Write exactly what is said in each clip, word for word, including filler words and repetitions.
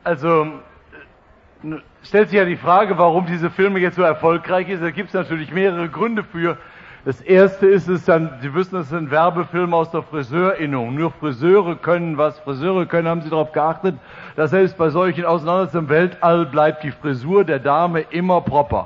Also stellt sich ja die Frage, warum diese Filme jetzt so erfolgreich sind. Da gibt es natürlich mehrere Gründe für. Das erste ist es dann, Sie wissen, es sind Werbefilme aus der Friseurinnung. Nur Friseure können was. Friseure können, haben Sie darauf geachtet, dass selbst bei solchen Auseinandersetzungen im Weltall bleibt die Frisur der Dame immer proper.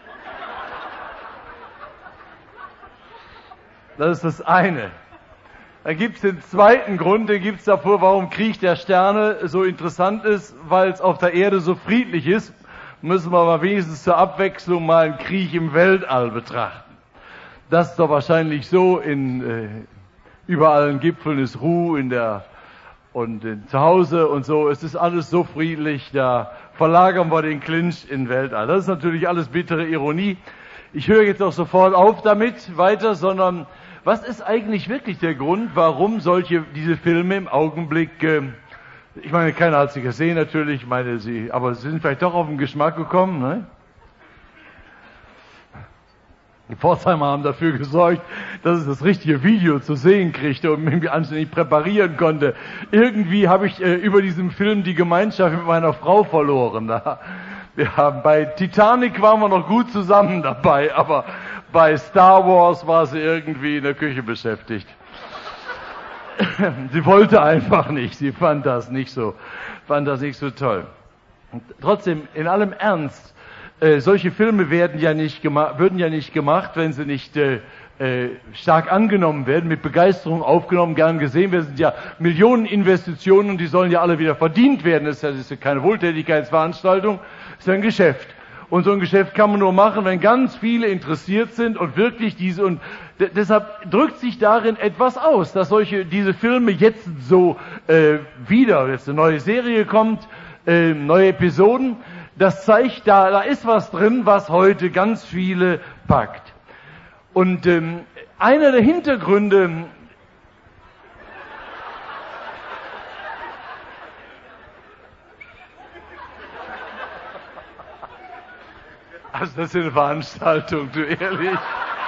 Das ist das eine. Dann gibt es den zweiten Grund, den gibt es davor, warum Krieg der Sterne so interessant ist, weil es auf der Erde so friedlich ist, müssen wir mal wenigstens zur Abwechslung mal einen Krieg im Weltall betrachten. Das ist doch wahrscheinlich so, in äh, überall in Gipfeln ist Ruhe, in der und in, zu Hause und so, es ist alles so friedlich, da verlagern wir den Clinch in Weltall. Das ist natürlich alles bittere Ironie. Ich höre jetzt auch sofort auf damit weiter, sondern was ist eigentlich wirklich der Grund, warum solche, diese Filme im Augenblick, äh, ich meine, keiner hat sie gesehen natürlich, ich meine sie, aber sie sind vielleicht doch auf den Geschmack gekommen, ne? Die Pforzheimer haben dafür gesorgt, dass ich das richtige Video zu sehen kriegte und mich anständig präparieren konnte. Irgendwie habe ich äh, über diesen Film die Gemeinschaft mit meiner Frau verloren. Da, wir haben, bei Titanic waren wir noch gut zusammen dabei, aber bei Star Wars war sie irgendwie in der Küche beschäftigt. Sie wollte einfach nicht, sie fand das nicht so, fand das nicht so toll. Und trotzdem, in allem Ernst, äh, solche Filme werden ja nicht gemacht, würden ja nicht gemacht, wenn sie nicht äh, äh, stark angenommen werden, mit Begeisterung aufgenommen, gern gesehen werden. Es sind ja Millionen Investitionen und die sollen ja alle wieder verdient werden. Das ist ja, das ist ja keine Wohltätigkeitsveranstaltung, das ist ja ein Geschäft. Und so ein Geschäft kann man nur machen, wenn ganz viele interessiert sind und wirklich diese, und d- deshalb drückt sich darin etwas aus, dass solche, diese Filme jetzt so äh, wieder, jetzt eine neue Serie kommt, äh, neue Episoden, das zeigt, da, da ist was drin, was heute ganz viele packt. Und ähm, einer der Hintergründe, also das ist eine Veranstaltung, du ehrlich.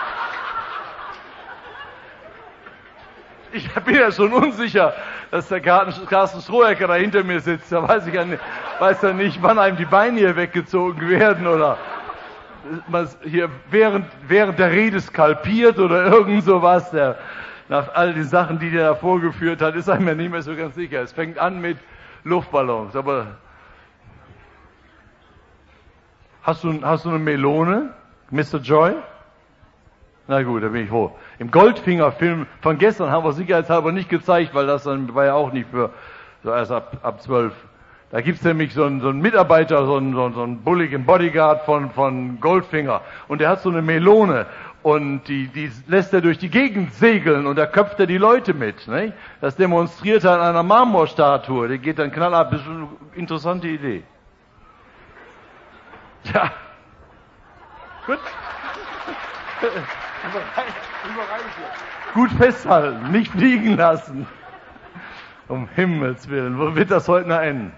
Ich bin ja schon unsicher, dass der Carsten Strohecker da hinter mir sitzt. Da weiß ich ja nicht, weiß ja nicht, wann einem die Beine hier weggezogen werden oder man hier während, während der Rede skalpiert oder irgend sowas. Der, nach all den Sachen, die der da vorgeführt hat, ist einem ja nicht mehr so ganz sicher. Es fängt an mit Luftballons, aber Hast du, hast du eine Melone, Mister Joy? Na gut, da bin ich froh. Im Goldfinger-Film von gestern haben wir sicherheitshalber nicht gezeigt, weil das dann war ja auch nicht für so erst ab ab zwölf. Da gibt's nämlich so einen, so einen Mitarbeiter, so einen, so einen, so einen bulligen Bodyguard von von Goldfinger und der hat so eine Melone und die die lässt er durch die Gegend segeln und da köpft er die Leute mit, ne? Das demonstriert er an einer Marmorstatue, der geht dann knallab. Das ist eine interessante Idee. Ja. Gut. Gut festhalten, nicht fliegen lassen. Um Himmels Willen, wo wird das heute noch enden?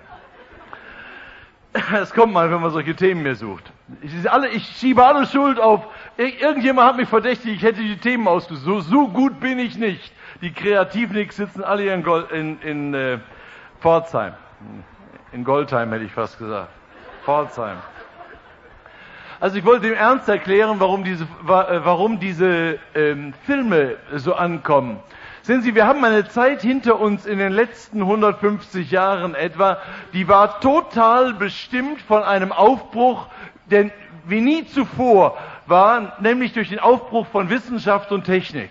Es kommt mal, wenn man solche Themen mehr sucht. Ich, alle, ich schiebe alle Schuld auf, irgendjemand hat mich verdächtigt, ich hätte die Themen ausgesucht. So, so gut bin ich nicht. Die Kreativnicks sitzen alle hier in, Gold, in, in äh, Pforzheim. In Goldheim hätte ich fast gesagt. Pforzheim. Also ich wollte im Ernst erklären, warum diese, warum diese ähm, Filme so ankommen. Sehen Sie, wir haben eine Zeit hinter uns in den letzten hundertfünfzig Jahren etwa, die war total bestimmt von einem Aufbruch, der wie nie zuvor war, nämlich durch den Aufbruch von Wissenschaft und Technik.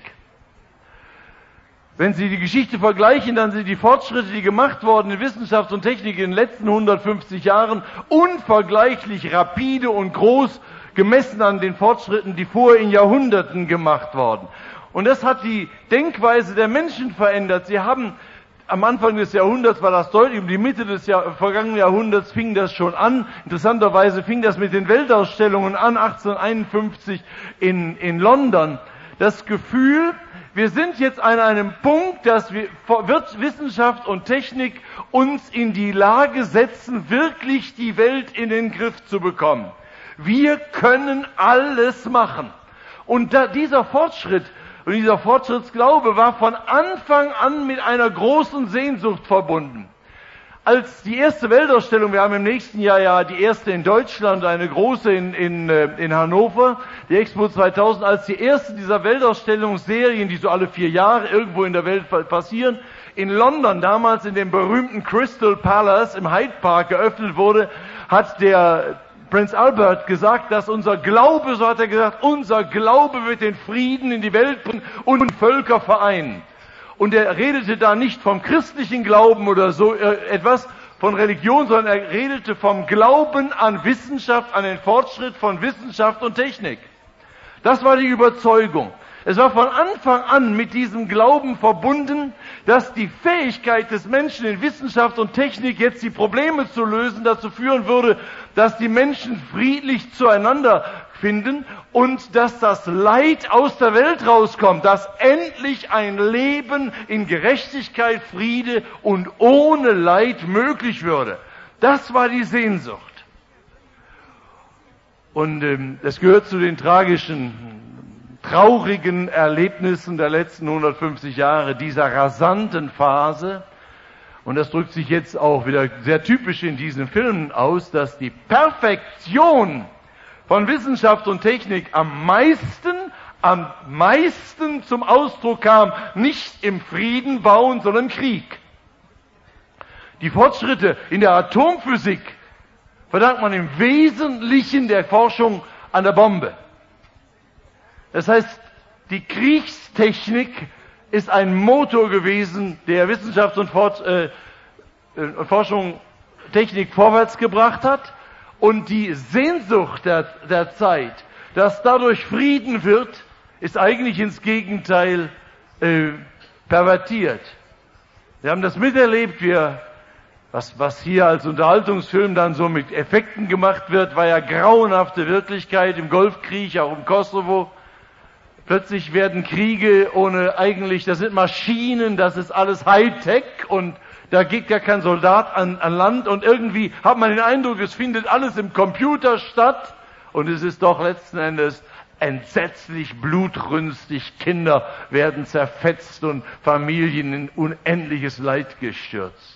Wenn Sie die Geschichte vergleichen, dann sind die Fortschritte, die gemacht wurden in Wissenschaft und Technik in den letzten hundertfünfzig Jahren unvergleichlich rapide und groß gemessen an den Fortschritten, die vorher in Jahrhunderten gemacht wurden. Und das hat die Denkweise der Menschen verändert. Sie haben am Anfang des Jahrhunderts war das deutlich, um die Mitte des Jahr, vergangenen Jahrhunderts fing das schon an. Interessanterweise fing das mit den Weltausstellungen an, achtzehnhunderteinundfünfzig in, in London. Das Gefühl, wir sind jetzt an einem Punkt, dass wir Wissenschaft und Technik uns in die Lage setzen, wirklich die Welt in den Griff zu bekommen. Wir können alles machen. Und da, dieser Fortschritt und dieser Fortschrittsglaube war von Anfang an mit einer großen Sehnsucht verbunden. Als die erste Weltausstellung, wir haben im nächsten Jahr ja die erste in Deutschland, eine große in, in, in Hannover, die Expo zweitausend, als die erste dieser Weltausstellungsserien, die so alle vier Jahre irgendwo in der Welt passieren, in London damals in dem berühmten Crystal Palace im Hyde Park geöffnet wurde, hat der Prinz Albert gesagt, dass unser Glaube, so hat er gesagt, unser Glaube wird den Frieden in die Welt bringen und Völker vereinen. Und er redete da nicht vom christlichen Glauben oder so äh, etwas von Religion, sondern er redete vom Glauben an Wissenschaft, an den Fortschritt von Wissenschaft und Technik. Das war die Überzeugung. Es war von Anfang an mit diesem Glauben verbunden, dass die Fähigkeit des Menschen in Wissenschaft und Technik jetzt die Probleme zu lösen dazu führen würde, dass die Menschen friedlich zueinander finden und dass das Leid aus der Welt rauskommt, dass endlich ein Leben in Gerechtigkeit, Friede und ohne Leid möglich würde. Das war die Sehnsucht. Und ähm, das gehört zu den tragischen, traurigen Erlebnissen der letzten hundertfünfzig Jahre, dieser rasanten Phase. Und das drückt sich jetzt auch wieder sehr typisch in diesen Filmen aus, dass die Perfektion von Wissenschaft und Technik am meisten, am meisten zum Ausdruck kam, nicht im Frieden bauen, sondern im Krieg. Die Fortschritte in der Atomphysik verdankt man im Wesentlichen der Forschung an der Bombe. Das heißt, die Kriegstechnik ist ein Motor gewesen, der Wissenschaft und Fort, äh, Forschung, Technik vorwärts gebracht hat. Und die Sehnsucht der, der Zeit, dass dadurch Frieden wird, ist eigentlich ins Gegenteil äh, pervertiert. Wir haben das miterlebt, wir, was, was hier als Unterhaltungsfilm dann so mit Effekten gemacht wird, war ja grauenhafte Wirklichkeit im Golfkrieg, auch im Kosovo. Plötzlich werden Kriege ohne eigentlich, das sind Maschinen, das ist alles Hightech und da geht gar kein Soldat an, an Land und irgendwie hat man den Eindruck, es findet alles im Computer statt und es ist doch letzten Endes entsetzlich blutrünstig. Kinder werden zerfetzt und Familien in unendliches Leid gestürzt.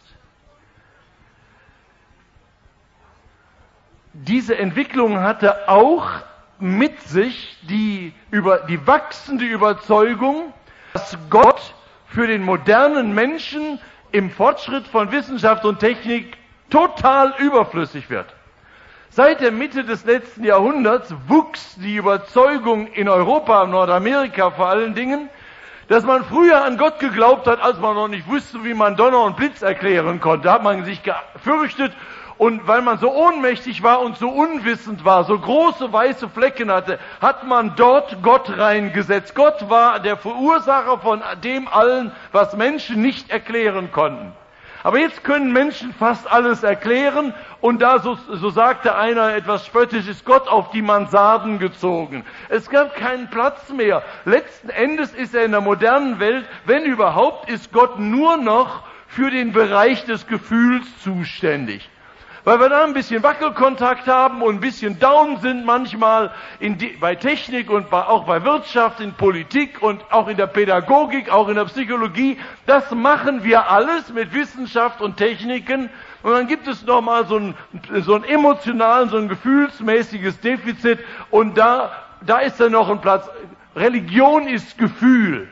Diese Entwicklung hatte auch mit sich die, über, die wachsende Überzeugung, dass Gott für den modernen Menschen im Fortschritt von Wissenschaft und Technik total überflüssig wird. Seit der Mitte des letzten Jahrhunderts wuchs die Überzeugung in Europa, Nordamerika vor allen Dingen, dass man früher an Gott geglaubt hat, als man noch nicht wusste, wie man Donner und Blitz erklären konnte. Da hat man sich gefürchtet und weil man so ohnmächtig war und so unwissend war, so große weiße Flecken hatte, hat man dort Gott reingesetzt. Gott war der Verursacher von dem allen, was Menschen nicht erklären konnten. Aber jetzt können Menschen fast alles erklären und da, so, so sagte einer etwas spöttisch, ist Gott auf die Mansarden gezogen. Es gab keinen Platz mehr. Letzten Endes ist er in der modernen Welt, wenn überhaupt, ist Gott nur noch für den Bereich des Gefühls zuständig. Weil wir da ein bisschen Wackelkontakt haben und ein bisschen down sind manchmal in die, bei Technik und bei, auch bei Wirtschaft, in Politik und auch in der Pädagogik, auch in der Psychologie. Das machen wir alles mit Wissenschaft und Techniken. Und dann gibt es nochmal so ein, so ein emotionalen, so ein gefühlsmäßiges Defizit. Und da, da ist dann noch ein Platz. Religion ist Gefühl.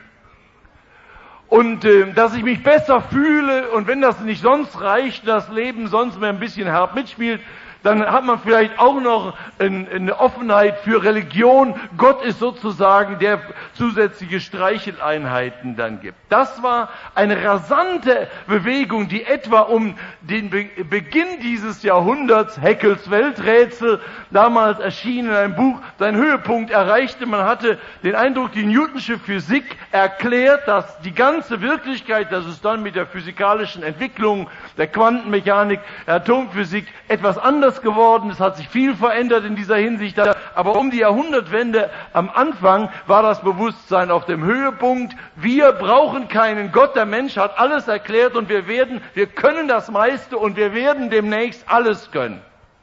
Und äh, dass ich mich besser fühle und wenn das nicht sonst reicht, das Leben sonst mir ein bisschen herb mitspielt, dann hat man vielleicht auch noch ein, eine Offenheit für Religion. Gott ist sozusagen der zusätzliche Streicheleinheiten dann gibt. Das war eine rasante Bewegung, die etwa um den Be- Beginn dieses Jahrhunderts, Haeckels Welträtsel, damals erschien in einem Buch, seinen Höhepunkt erreichte. Man hatte den Eindruck, die Newtonsche Physik erklärt, dass die ganze Wirklichkeit, dass es dann mit der physikalischen Entwicklung, der Quantenmechanik, der Atomphysik etwas anders geworden. Es hat sich viel verändert in dieser Hinsicht. Aber um die Jahrhundertwende am Anfang war das Bewusstsein auf dem Höhepunkt. Wir brauchen keinen Gott. Der Mensch hat alles erklärt und wir werden, wir können das meiste und wir werden demnächst alles können.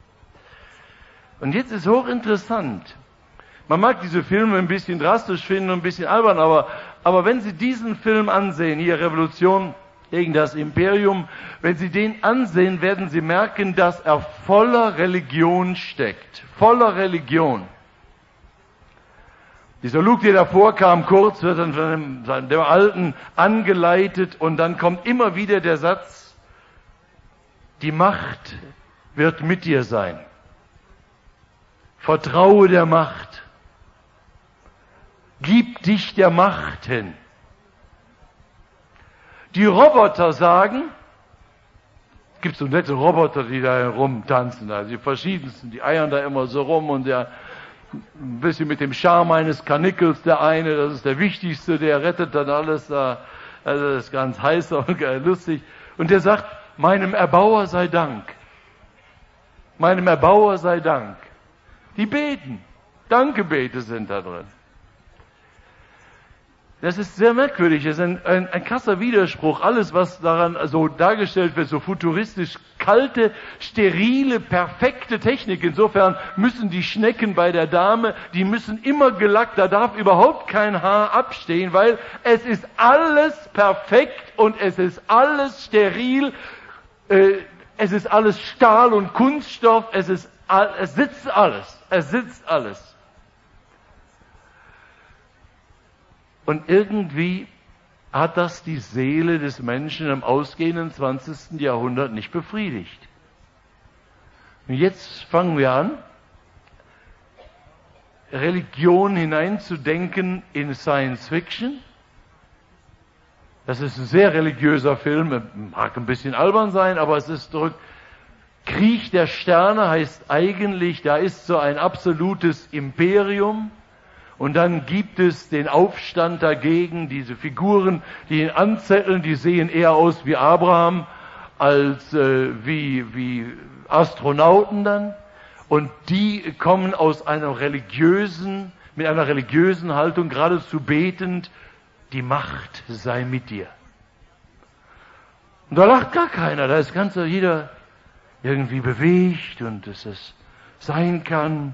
Und jetzt ist hochinteressant. Man mag diese Filme ein bisschen drastisch finden und ein bisschen albern, aber, aber wenn Sie diesen Film ansehen, hier Revolution gegen das Imperium. Wenn Sie den ansehen, werden Sie merken, dass er voller Religion steckt. Voller Religion. Dieser Luke, der davor kam, kurz, wird dann von dem, dem Alten angeleitet und dann kommt immer wieder der Satz, die Macht wird mit dir sein. Vertraue der Macht. Gib dich der Macht hin. Die Roboter sagen, es gibt so nette Roboter, die da rumtanzen, also die verschiedensten, die eiern da immer so rum und der ein bisschen mit dem Charme eines Karnickels, der eine, das ist der wichtigste, der rettet dann alles da, also das ist ganz heiß und lustig. Und der sagt, meinem Erbauer sei Dank. Meinem Erbauer sei Dank. Die beten. Dankebete sind da drin. Das ist sehr merkwürdig, das ist ein, ein, ein krasser Widerspruch. Alles, was daran so dargestellt wird, so futuristisch, kalte, sterile, perfekte Technik. Insofern müssen die Schnecken bei der Dame, die müssen immer gelackt, da darf überhaupt kein Haar abstehen, weil es ist alles perfekt und es ist alles steril, äh, es ist alles Stahl und Kunststoff, es ist, es sitzt alles, es sitzt alles. Und irgendwie hat das die Seele des Menschen im ausgehenden zwanzigsten Jahrhundert nicht befriedigt. Und jetzt fangen wir an, Religion hineinzudenken in Science Fiction. Das ist ein sehr religiöser Film, mag ein bisschen albern sein, aber es ist zurück. Krieg der Sterne heißt eigentlich, da ist so ein absolutes Imperium. Und dann gibt es den Aufstand dagegen, diese Figuren, die ihn anzetteln, die sehen eher aus wie Abraham als äh, wie, wie Astronauten dann. Und die kommen aus einer religiösen, mit einer religiösen Haltung, geradezu betend, die Macht sei mit dir. Und da lacht gar keiner, da ist ganz jeder irgendwie bewegt und dass es sein kann.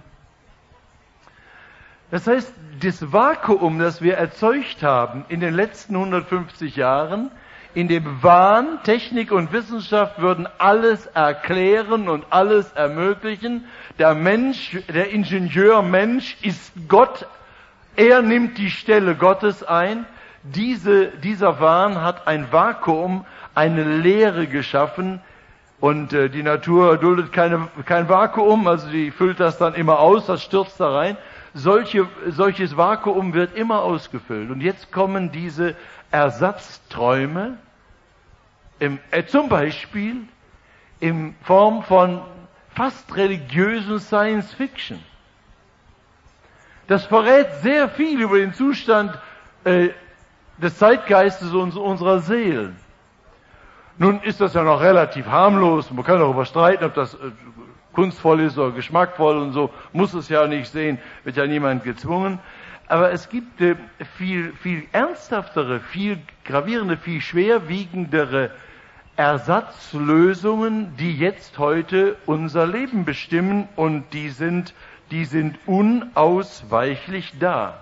Das heißt, das Vakuum, das wir erzeugt haben in den letzten hundertfünfzig Jahren, in dem Wahn, Technik und Wissenschaft würden alles erklären und alles ermöglichen. Der Mensch, der Ingenieur Mensch ist Gott. Er nimmt die Stelle Gottes ein. Diese, dieser Wahn hat ein Vakuum, eine Leere geschaffen. Und äh, die Natur duldet keine, kein Vakuum, also die füllt das dann immer aus, das stürzt da rein. Solche, solches Vakuum wird immer ausgefüllt. Und jetzt kommen diese Ersatzträume, im, äh, zum Beispiel in Form von fast religiösen Science Fiction. Das verrät sehr viel über den Zustand äh, des Zeitgeistes uns, unserer Seelen. Nun ist das ja noch relativ harmlos, man kann darüber streiten, ob das äh, kunstvoll ist oder geschmackvoll und so, muss es ja nicht sehen, wird ja niemand gezwungen. Aber es gibt äh, viel, viel ernsthaftere, viel gravierende, viel schwerwiegendere Ersatzlösungen, die jetzt heute unser Leben bestimmen und die sind, die sind unausweichlich da.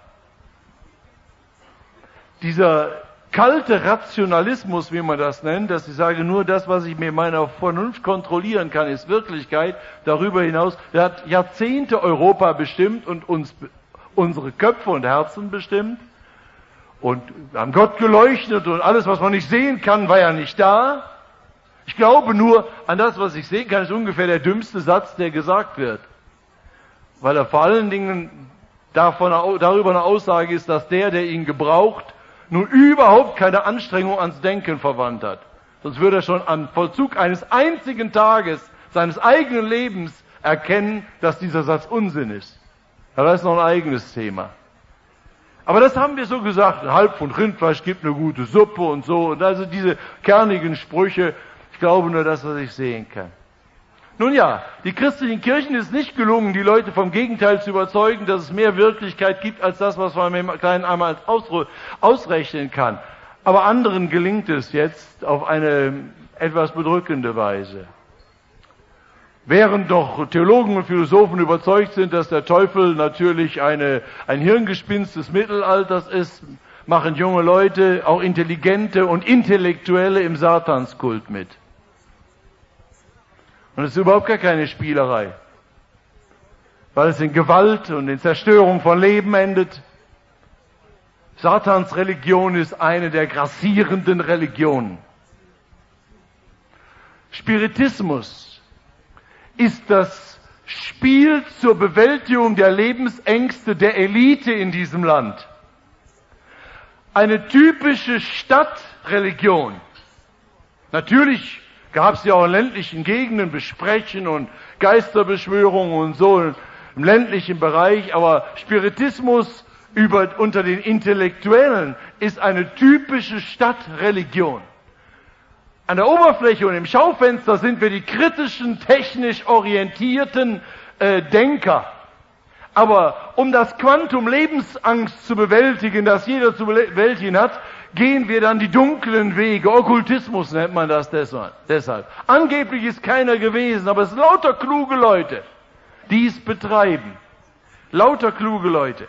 Dieser kalte Rationalismus, wie man das nennt, dass ich sage, nur das, was ich mit meiner Vernunft kontrollieren kann, ist Wirklichkeit. Darüber hinaus, der hat Jahrzehnte Europa bestimmt und uns, unsere Köpfe und Herzen bestimmt. Und wir haben Gott geleuchtet und alles, was man nicht sehen kann, war ja nicht da. Ich glaube nur an das, was ich sehen kann, ist ungefähr der dümmste Satz, der gesagt wird. Weil er vor allen Dingen davon, darüber eine Aussage ist, dass der, der ihn gebraucht, nun überhaupt keine Anstrengung ans Denken verwandt hat. Sonst würde er schon am Vollzug eines einzigen Tages seines eigenen Lebens erkennen, dass dieser Satz Unsinn ist. Ja, das ist noch ein eigenes Thema. Aber das haben wir so gesagt, ein Halb von Rindfleisch gibt eine gute Suppe und so. Und also diese kernigen Sprüche, ich glaube nur das, was ich sehen kann. Nun ja, die christlichen Kirchen ist nicht gelungen, die Leute vom Gegenteil zu überzeugen, dass es mehr Wirklichkeit gibt als das, was man mit dem kleinen einmal ausrechnen kann. Aber anderen gelingt es jetzt auf eine etwas bedrückende Weise. Während doch Theologen und Philosophen überzeugt sind, dass der Teufel natürlich eine, ein Hirngespinst des Mittelalters ist, machen junge Leute, auch Intelligente und Intellektuelle im Satanskult mit. Und es ist überhaupt gar keine Spielerei, weil es in Gewalt und in Zerstörung von Leben endet. Satans Religion ist eine der grassierenden Religionen. Spiritismus ist das Spiel zur Bewältigung der Lebensängste der Elite in diesem Land. Eine typische Stadtreligion. Natürlich gab es ja auch in ländlichen Gegenden Besprechen und Geisterbeschwörungen und so im ländlichen Bereich, aber Spiritismus über, unter den Intellektuellen ist eine typische Stadtreligion. An der Oberfläche und im Schaufenster sind wir die kritischen, technisch orientierten äh, Denker. Aber um das Quantum Lebensangst zu bewältigen, das jeder zu bewältigen hat, gehen wir dann die dunklen Wege. Okkultismus nennt man das deshalb. Angeblich ist keiner gewesen, aber es sind lauter kluge Leute, die es betreiben. Lauter kluge Leute.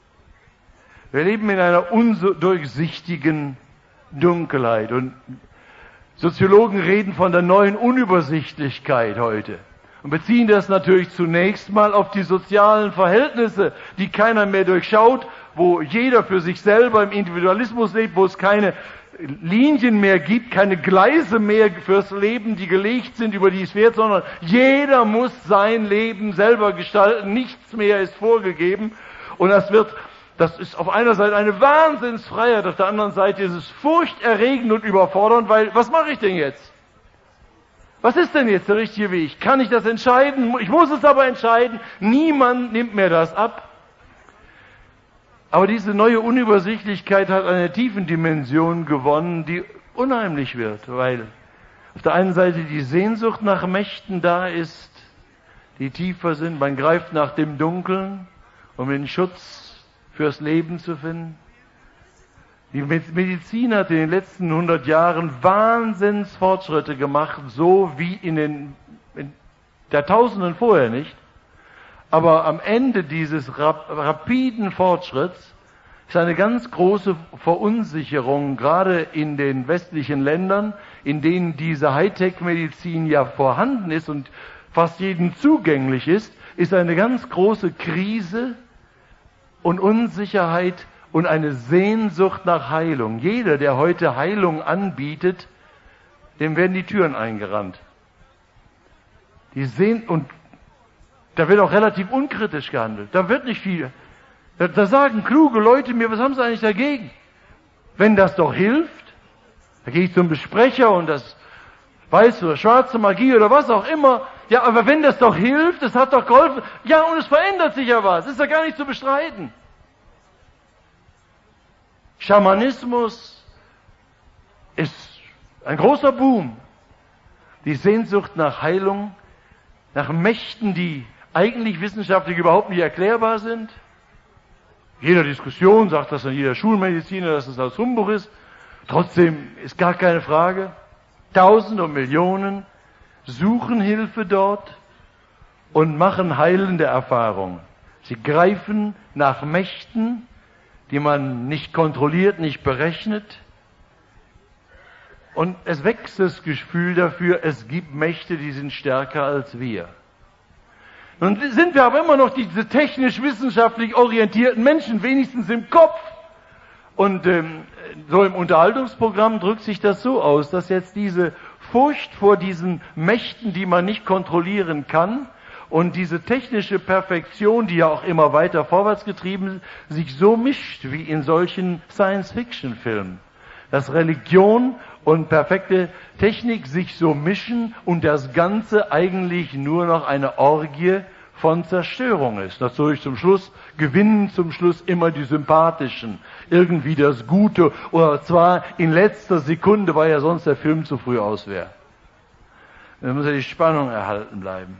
Wir leben in einer undurchsichtigen Dunkelheit und Soziologen reden von der neuen Unübersichtlichkeit heute und beziehen das natürlich zunächst mal auf die sozialen Verhältnisse, die keiner mehr durchschaut, wo jeder für sich selber im Individualismus lebt, wo es keine Linien mehr gibt, keine Gleise mehr fürs Leben, die gelegt sind, über die es fährt, sondern jeder muss sein Leben selber gestalten, nichts mehr ist vorgegeben und das wird Das ist auf einer Seite eine Wahnsinnsfreiheit, auf der anderen Seite ist es furchterregend und überfordernd, weil, was mache ich denn jetzt? Was ist denn jetzt der richtige Weg? Kann ich das entscheiden? Ich muss es aber entscheiden. Niemand nimmt mir das ab. Aber diese neue Unübersichtlichkeit hat eine tiefen Dimension gewonnen, die unheimlich wird, weil auf der einen Seite die Sehnsucht nach Mächten da ist, die tiefer sind. Man greift nach dem Dunkeln, um den Schutz fürs Leben zu finden. Die Medizin hat in den letzten hundert Jahren Wahnsinnsfortschritte gemacht, so wie in den in Jahrtausenden vorher nicht. Aber am Ende dieses rap rapiden Fortschritts ist eine ganz große Verunsicherung, gerade in den westlichen Ländern, in denen diese Hightech-Medizin ja vorhanden ist und fast jedem zugänglich ist, ist eine ganz große Krise und Unsicherheit und eine Sehnsucht nach Heilung. Jeder, der heute Heilung anbietet, dem werden die Türen eingerannt. Die sehen, und da wird auch relativ unkritisch gehandelt. Da wird nicht viel. Da, da sagen kluge Leute mir, was haben sie eigentlich dagegen? Wenn das doch hilft, da gehe ich zum Besprecher und das weiße oder schwarze Magie oder was auch immer. Ja, aber wenn das doch hilft, es hat doch geholfen. Ja, und es verändert sich ja was. Ist ja gar nicht zu bestreiten. Schamanismus ist ein großer Boom. Die Sehnsucht nach Heilung, nach Mächten, die eigentlich wissenschaftlich überhaupt nicht erklärbar sind. Jeder Diskussion sagt das an jeder Schulmediziner, dass es als Humbug ist. Trotzdem ist gar keine Frage. Tausende und Millionen suchen Hilfe dort und machen heilende Erfahrungen. Sie greifen nach Mächten, die man nicht kontrolliert, nicht berechnet. Und es wächst das Gefühl dafür, es gibt Mächte, die sind stärker als wir. Nun sind wir aber immer noch diese technisch-wissenschaftlich orientierten Menschen, wenigstens im Kopf. Und ähm, so im Unterhaltungsprogramm drückt sich das so aus, dass jetzt diese Furcht vor diesen Mächten, die man nicht kontrollieren kann, und diese technische Perfektion, die ja auch immer weiter vorwärts getrieben ist, sich so mischt wie in solchen Science-Fiction-Filmen. Dass Religion und perfekte Technik sich so mischen und das Ganze eigentlich nur noch eine Orgie von Zerstörung ist. Natürlich zum Schluss gewinnen zum Schluss immer die Sympathischen, irgendwie das Gute, oder zwar in letzter Sekunde, weil ja sonst der Film zu früh aus wäre. Dann muss ja die Spannung erhalten bleiben.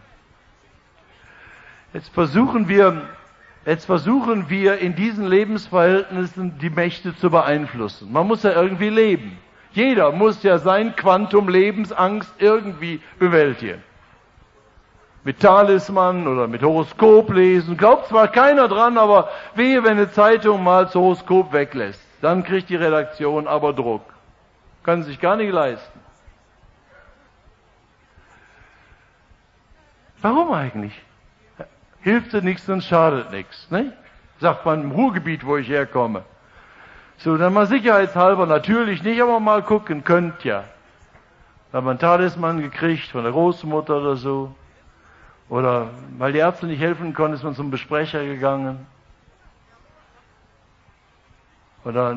Jetzt versuchen wir, jetzt versuchen wir in diesen Lebensverhältnissen die Mächte zu beeinflussen. Man muss ja irgendwie leben. Jeder muss ja sein Quantum Lebensangst irgendwie bewältigen. Mit Talisman oder mit Horoskop lesen. Glaubt zwar keiner dran, aber wehe, wenn eine Zeitung mal das Horoskop weglässt. Dann kriegt die Redaktion aber Druck. Können sich gar nicht leisten. Warum eigentlich? Hilft dir nichts und schadet nichts, ne? Sagt man im Ruhrgebiet, wo ich herkomme. So, dann mal sicherheitshalber, natürlich nicht, aber mal gucken, könnt ja. Da hat man einen Talisman gekriegt von der Großmutter oder so. Oder weil die Ärzte nicht helfen konnten, ist man zum Besprecher gegangen. Oder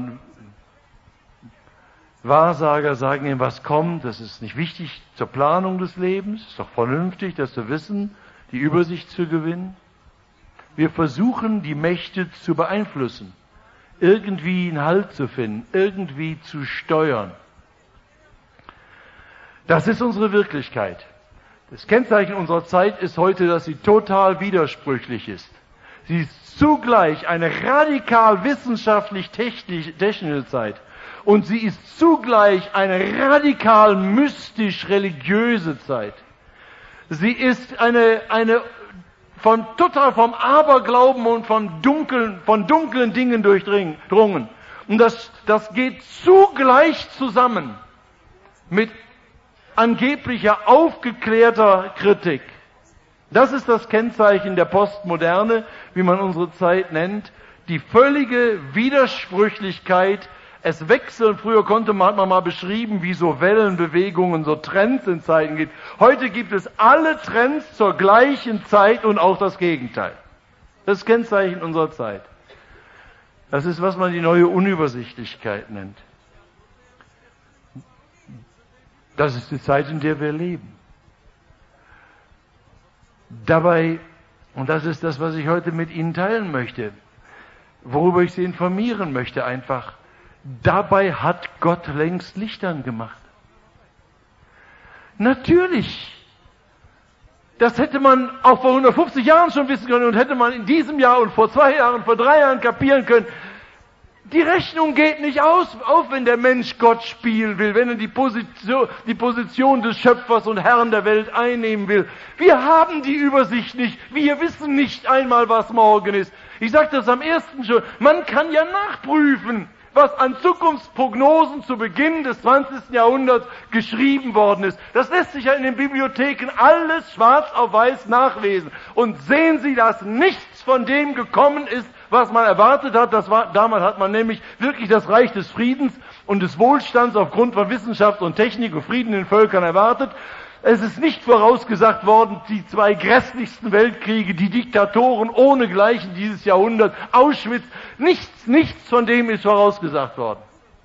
Wahrsager sagen ihm, was kommt, das ist nicht wichtig zur Planung des Lebens, ist doch vernünftig, das zu wissen, die Übersicht zu gewinnen. Wir versuchen, die Mächte zu beeinflussen, irgendwie einen Halt zu finden, irgendwie zu steuern. Das ist unsere Wirklichkeit. Das Kennzeichen unserer Zeit ist heute, dass sie total widersprüchlich ist. Sie ist zugleich eine radikal wissenschaftlich-technische Zeit. Und sie ist zugleich eine radikal mystisch-religiöse Zeit. Sie ist eine, eine von, total vom Aberglauben und von dunklen, von dunklen Dingen durchdrungen. Und das, das geht zugleich zusammen mit angeblicher aufgeklärter Kritik. Das ist das Kennzeichen der Postmoderne, wie man unsere Zeit nennt. Die völlige Widersprüchlichkeit. Es wechseln, früher konnte man, hat man mal beschrieben, wie so Wellenbewegungen, so Trends in Zeiten gibt. Heute gibt es alle Trends zur gleichen Zeit und auch das Gegenteil. Das Kennzeichen unserer Zeit. Das ist, was man die neue Unübersichtlichkeit nennt. Das ist die Zeit, in der wir leben. Dabei, und das ist das, was ich heute mit Ihnen teilen möchte, worüber ich Sie informieren möchte einfach, dabei hat Gott längst Licht angemacht. Natürlich. Das hätte man auch vor hundertfünfzig Jahren schon wissen können und hätte man in diesem Jahr und vor zwei Jahren, vor drei Jahren kapieren können. Die Rechnung geht nicht aus, auf, wenn der Mensch Gott spielen will, wenn er die Position, die Position des Schöpfers und Herrn der Welt einnehmen will. Wir haben die Übersicht nicht. Wir wissen nicht einmal, was morgen ist. Ich sagte das am ersten schon. Man kann ja nachprüfen, was an Zukunftsprognosen zu Beginn des zwanzigsten Jahrhunderts geschrieben worden ist. Das lässt sich ja in den Bibliotheken alles schwarz auf weiß nachlesen. Und sehen Sie, dass nichts von dem gekommen ist, was man erwartet hat. Das war, damals hat man nämlich wirklich das Reich des Friedens und des Wohlstands aufgrund von Wissenschaft und Technik und Frieden in den Völkern erwartet. Es ist nicht vorausgesagt worden, die zwei grässlichsten Weltkriege, die Diktatoren ohnegleichen dieses Jahrhundert, Auschwitz, nichts, nichts von dem ist vorausgesagt worden.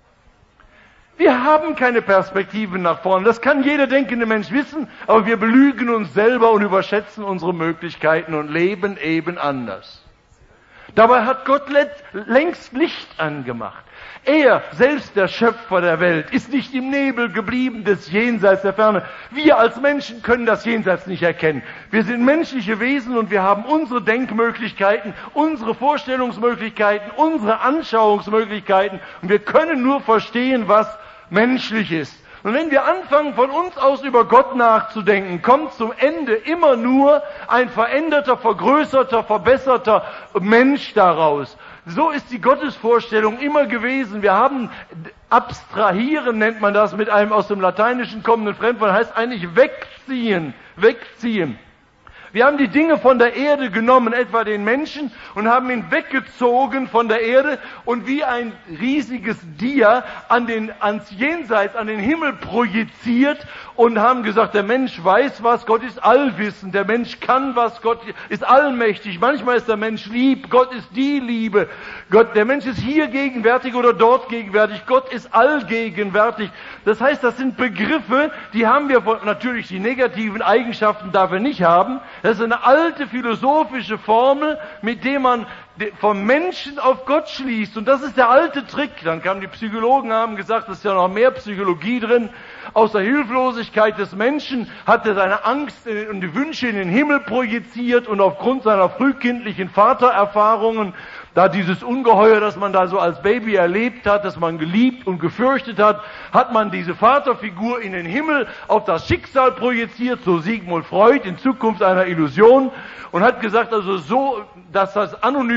Wir haben keine Perspektiven nach vorne. Das kann jeder denkende Mensch wissen, aber wir belügen uns selber und überschätzen unsere Möglichkeiten und leben eben anders. Dabei hat Gott längst Licht angemacht. Er, selbst der Schöpfer der Welt, ist nicht im Nebel geblieben des Jenseits der Ferne. Wir als Menschen können das Jenseits nicht erkennen. Wir sind menschliche Wesen und wir haben unsere Denkmöglichkeiten, unsere Vorstellungsmöglichkeiten, unsere Anschauungsmöglichkeiten und wir können nur verstehen, was menschlich ist. Und wenn wir anfangen, von uns aus über Gott nachzudenken, kommt zum Ende immer nur ein veränderter, vergrößerter, verbesserter Mensch daraus. So ist die Gottesvorstellung immer gewesen. Wir haben abstrahieren, nennt man das, mit einem aus dem Lateinischen kommenden Fremdwort, heißt eigentlich wegziehen, wegziehen. Wir haben die Dinge von der Erde genommen, etwa den Menschen, und haben ihn weggezogen von der Erde und wie ein riesiges Dia an den, ans Jenseits, an den Himmel projiziert und haben gesagt, der Mensch weiß was, Gott ist allwissend, der Mensch kann was, Gott ist allmächtig, manchmal ist der Mensch lieb, Gott ist die Liebe, Gott, der Mensch ist hier gegenwärtig oder dort gegenwärtig, Gott ist allgegenwärtig. Das heißt, das sind Begriffe, die haben wir, von, natürlich die negativen Eigenschaften darf er nicht haben. Das ist eine alte philosophische Formel, mit der man vom Menschen auf Gott schließt. Und das ist der alte Trick. Dann kamen die Psychologen, haben gesagt, es ist ja noch mehr Psychologie drin. Aus der Hilflosigkeit des Menschen hat er seine Angst und die Wünsche in den Himmel projiziert und aufgrund seiner frühkindlichen Vatererfahrungen, da dieses Ungeheuer, das man da so als Baby erlebt hat, das man geliebt und gefürchtet hat, hat man diese Vaterfigur in den Himmel auf das Schicksal projiziert, so Sigmund Freud, in Zukunft einer Illusion, und hat gesagt, also so, dass das anonyme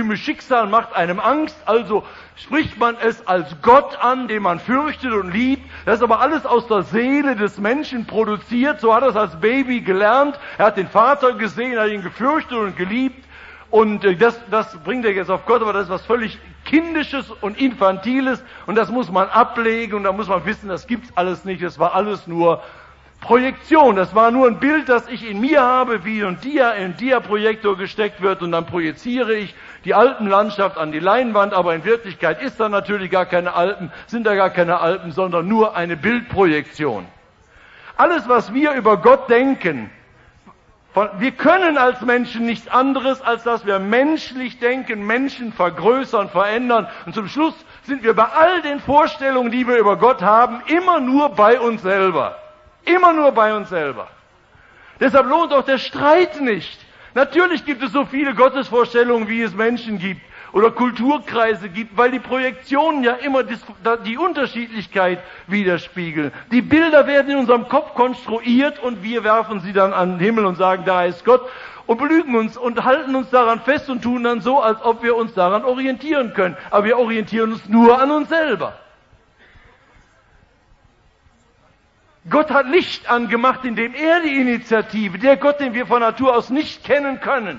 ungestüme Schicksal macht einem Angst, also spricht man es als Gott an, den man fürchtet und liebt. Das ist aber alles aus der Seele des Menschen produziert. So hat er es als Baby gelernt. Er hat den Vater gesehen, er hat ihn gefürchtet und geliebt. Und das, das bringt er jetzt auf Gott, aber das ist was völlig Kindisches und Infantiles. Und das muss man ablegen und da muss man wissen, das gibt's alles nicht. Das war alles nur Projektion. Das war nur ein Bild, das ich in mir habe, wie ein Dia in einen Dia-Projektor gesteckt wird und dann projiziere ich die Alpenlandschaft an die Leinwand, aber in Wirklichkeit ist da natürlich gar keine Alpen, sind da gar keine Alpen, sondern nur eine Bildprojektion. Alles, was wir über Gott denken, von, wir können als Menschen nichts anderes, als dass wir menschlich denken, Menschen vergrößern, verändern und zum Schluss sind wir bei all den Vorstellungen, die wir über Gott haben, immer nur bei uns selber. Immer nur bei uns selber. Deshalb lohnt auch der Streit nicht. Natürlich gibt es so viele Gottesvorstellungen, wie es Menschen gibt oder Kulturkreise gibt, weil die Projektionen ja immer die Unterschiedlichkeit widerspiegeln. Die Bilder werden in unserem Kopf konstruiert und wir werfen sie dann an den Himmel und sagen, da ist Gott und belügen uns und halten uns daran fest und tun dann so, als ob wir uns daran orientieren können. Aber wir orientieren uns nur an uns selber. Gott hat Licht angemacht, indem er die Initiative, der Gott, den wir von Natur aus nicht kennen können,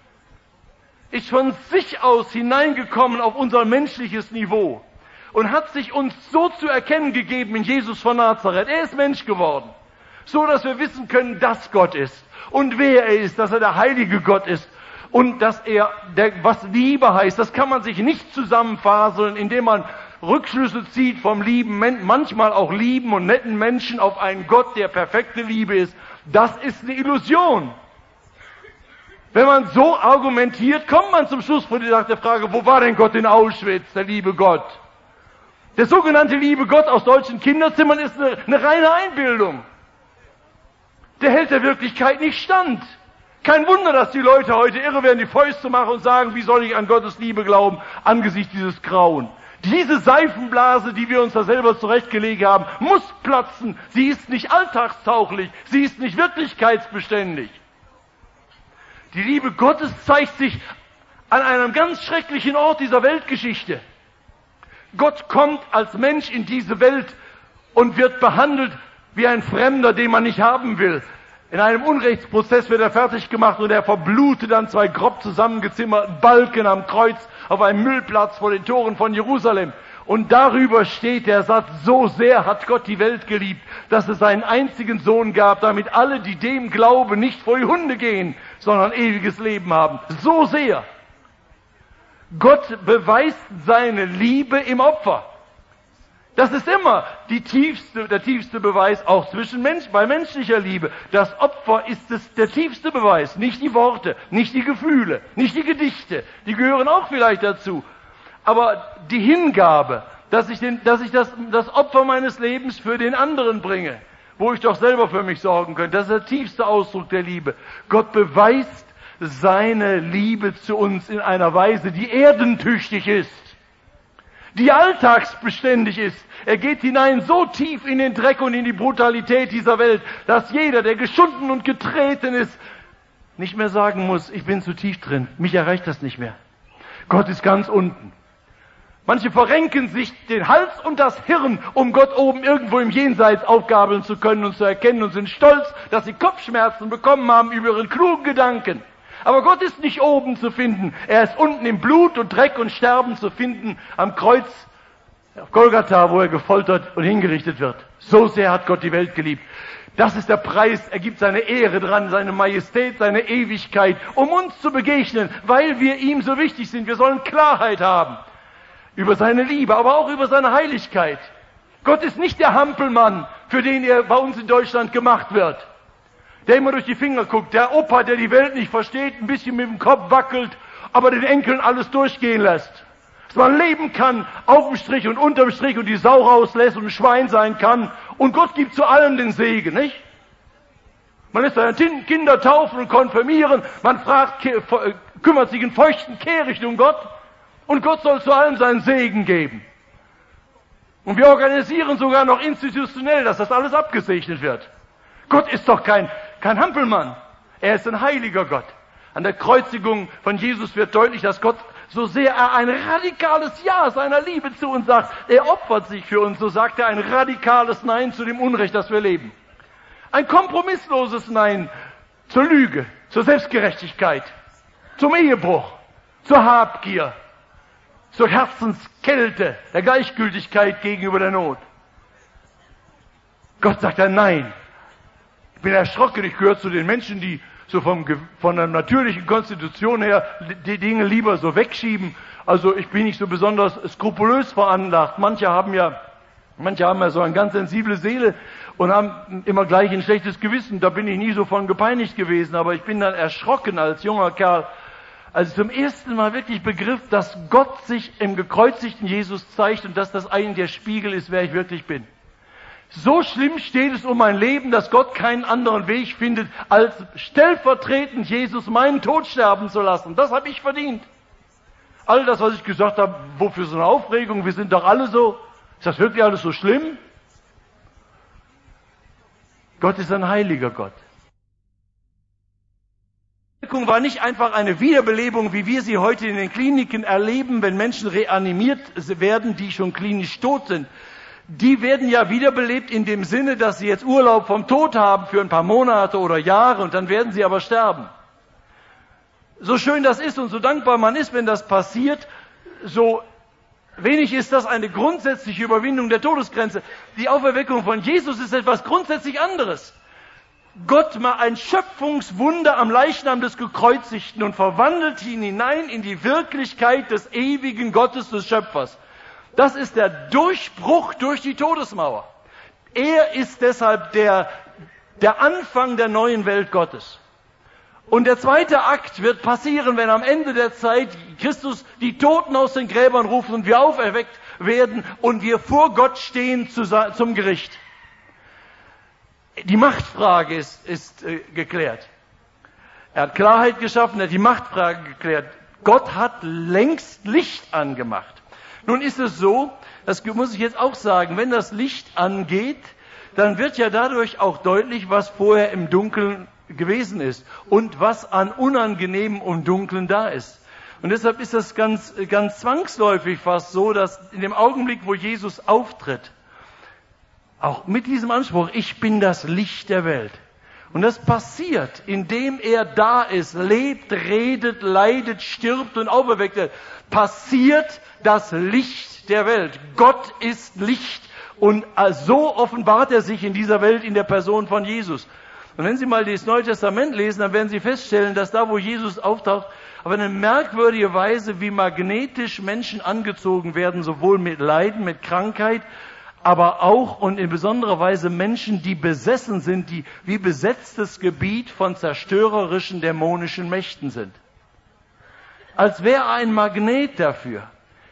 ist von sich aus hineingekommen auf unser menschliches Niveau und hat sich uns so zu erkennen gegeben in Jesus von Nazareth. Er ist Mensch geworden, so dass wir wissen können, dass Gott ist und wer er ist, dass er der heilige Gott ist und dass er, der, was Liebe heißt, das kann man sich nicht zusammenfaseln, indem man Rückschlüsse zieht vom lieben, manchmal auch lieben und netten Menschen auf einen Gott, der perfekte Liebe ist. Das ist eine Illusion. Wenn man so argumentiert, kommt man zum Schluss vor der Frage, wo war denn Gott in Auschwitz, der liebe Gott? Der sogenannte liebe Gott aus deutschen Kinderzimmern ist eine, eine reine Einbildung. Der hält der Wirklichkeit nicht stand. Kein Wunder, dass die Leute heute irre werden, die Fäuste machen und sagen, wie soll ich an Gottes Liebe glauben, angesichts dieses Grauen. Diese Seifenblase, die wir uns da selber zurechtgelegt haben, muss platzen. Sie ist nicht alltagstauglich. Sie ist nicht wirklichkeitsbeständig. Die Liebe Gottes zeigt sich an einem ganz schrecklichen Ort dieser Weltgeschichte. Gott kommt als Mensch in diese Welt und wird behandelt wie ein Fremder, den man nicht haben will. In einem Unrechtsprozess wird er fertig gemacht und er verblutet an zwei grob zusammengezimmerten Balken am Kreuz auf einem Müllplatz vor den Toren von Jerusalem. Und darüber steht der Satz, so sehr hat Gott die Welt geliebt, dass es seinen einzigen Sohn gab, damit alle, die dem glauben, nicht vor die Hunde gehen, sondern ewiges Leben haben. So sehr. Gott beweist seine Liebe im Opfer. Das ist immer die tiefste, der tiefste Beweis, auch zwischen Mensch, bei menschlicher Liebe. Das Opfer ist es, der tiefste Beweis, nicht die Worte, nicht die Gefühle, nicht die Gedichte, die gehören auch vielleicht dazu. Aber die Hingabe, dass ich, den, dass ich das, das Opfer meines Lebens für den anderen bringe, wo ich doch selber für mich sorgen könnte, das ist der tiefste Ausdruck der Liebe. Gott beweist seine Liebe zu uns in einer Weise, die erdentüchtig ist, die alltagsbeständig ist. Er geht hinein so tief in den Dreck und in die Brutalität dieser Welt, dass jeder, der geschunden und getreten ist, nicht mehr sagen muss, ich bin zu tief drin, mich erreicht das nicht mehr. Gott ist ganz unten. Manche verrenken sich den Hals und das Hirn, um Gott oben irgendwo im Jenseits aufgabeln zu können und zu erkennen und sind stolz, dass sie Kopfschmerzen bekommen haben über ihren klugen Gedanken. Aber Gott ist nicht oben zu finden. Er ist unten im Blut und Dreck und Sterben zu finden, am Kreuz auf Golgatha, wo er gefoltert und hingerichtet wird. So sehr hat Gott die Welt geliebt. Das ist der Preis. Er gibt seine Ehre dran, seine Majestät, seine Ewigkeit, um uns zu begegnen, weil wir ihm so wichtig sind. Wir sollen Klarheit haben über seine Liebe, aber auch über seine Heiligkeit. Gott ist nicht der Hampelmann, für den er bei uns in Deutschland gemacht wird, der immer durch die Finger guckt, der Opa, der die Welt nicht versteht, ein bisschen mit dem Kopf wackelt, aber den Enkeln alles durchgehen lässt. Dass man leben kann, auf dem Strich und unterm Strich und die Sau rauslässt und ein Schwein sein kann. Und Gott gibt zu allem den Segen, nicht? Man lässt seine Kinder taufen und konfirmieren, man fragt, kümmert sich in feuchten Kehrichten um Gott und Gott soll zu allem seinen Segen geben. Und wir organisieren sogar noch institutionell, dass das alles abgesegnet wird. Gott ist doch kein, kein Hampelmann. Er ist ein heiliger Gott. An der Kreuzigung von Jesus wird deutlich, dass Gott so sehr er ein radikales Ja seiner Liebe zu uns sagt. Er opfert sich für uns, so sagt er ein radikales Nein zu dem Unrecht, das wir leben. Ein kompromissloses Nein zur Lüge, zur Selbstgerechtigkeit, zum Ehebruch, zur Habgier, zur Herzenskälte, der Gleichgültigkeit gegenüber der Not. Gott sagt dann Nein. Ich bin erschrocken, ich gehöre zu den Menschen, die so vom, von der natürlichen Konstitution her die Dinge lieber so wegschieben. Also ich bin nicht so besonders skrupulös veranlagt. Manche haben ja, manche haben ja so eine ganz sensible Seele und haben immer gleich ein schlechtes Gewissen. Da bin ich nie so von gepeinigt gewesen, aber ich bin dann erschrocken als junger Kerl, als ich zum ersten Mal wirklich begriff, dass Gott sich im gekreuzigten Jesus zeigt und dass das eigentlich der Spiegel ist, wer ich wirklich bin. So schlimm steht es um mein Leben, dass Gott keinen anderen Weg findet, als stellvertretend Jesus meinen Tod sterben zu lassen. Das habe ich verdient. All das, was ich gesagt habe, wofür so eine Aufregung, wir sind doch alle so. Ist das wirklich alles so schlimm? Gott ist ein heiliger Gott. Die Wirkung war nicht einfach eine Wiederbelebung, wie wir sie heute in den Kliniken erleben, wenn Menschen reanimiert werden, die schon klinisch tot sind. Die werden ja wiederbelebt in dem Sinne, dass sie jetzt Urlaub vom Tod haben für ein paar Monate oder Jahre und dann werden sie aber sterben. So schön das ist und so dankbar man ist, wenn das passiert, so wenig ist das eine grundsätzliche Überwindung der Todesgrenze. Die Auferweckung von Jesus ist etwas grundsätzlich anderes. Gott macht ein Schöpfungswunder am Leichnam des Gekreuzigten und verwandelt ihn hinein in die Wirklichkeit des ewigen Gottes, des Schöpfers. Das ist der Durchbruch durch die Todesmauer. Er ist deshalb der, der Anfang der neuen Welt Gottes. Und der zweite Akt wird passieren, wenn am Ende der Zeit Christus die Toten aus den Gräbern ruft und wir auferweckt werden und wir vor Gott stehen zu, zum Gericht. Die Machtfrage ist, ist äh, geklärt. Er hat Klarheit geschaffen, er hat die Machtfrage geklärt. Gott hat längst Licht angemacht. Nun ist es so, das muss ich jetzt auch sagen, wenn das Licht angeht, dann wird ja dadurch auch deutlich, was vorher im Dunkeln gewesen ist und was an Unangenehmem und Dunklen da ist. Und deshalb ist das ganz, ganz zwangsläufig fast so, dass in dem Augenblick, wo Jesus auftritt, auch mit diesem Anspruch, ich bin das Licht der Welt. Und das passiert, indem er da ist, lebt, redet, leidet, stirbt und auferweckt wird, passiert das Licht der Welt. Gott ist Licht und so offenbart er sich in dieser Welt in der Person von Jesus. Und wenn Sie mal das Neue Testament lesen, dann werden Sie feststellen, dass da, wo Jesus auftaucht, auf eine merkwürdige Weise, wie magnetisch Menschen angezogen werden, sowohl mit Leiden, mit Krankheit, aber auch und in besonderer Weise Menschen, die besessen sind, die wie besetztes Gebiet von zerstörerischen, dämonischen Mächten sind. Als wäre ein Magnet dafür.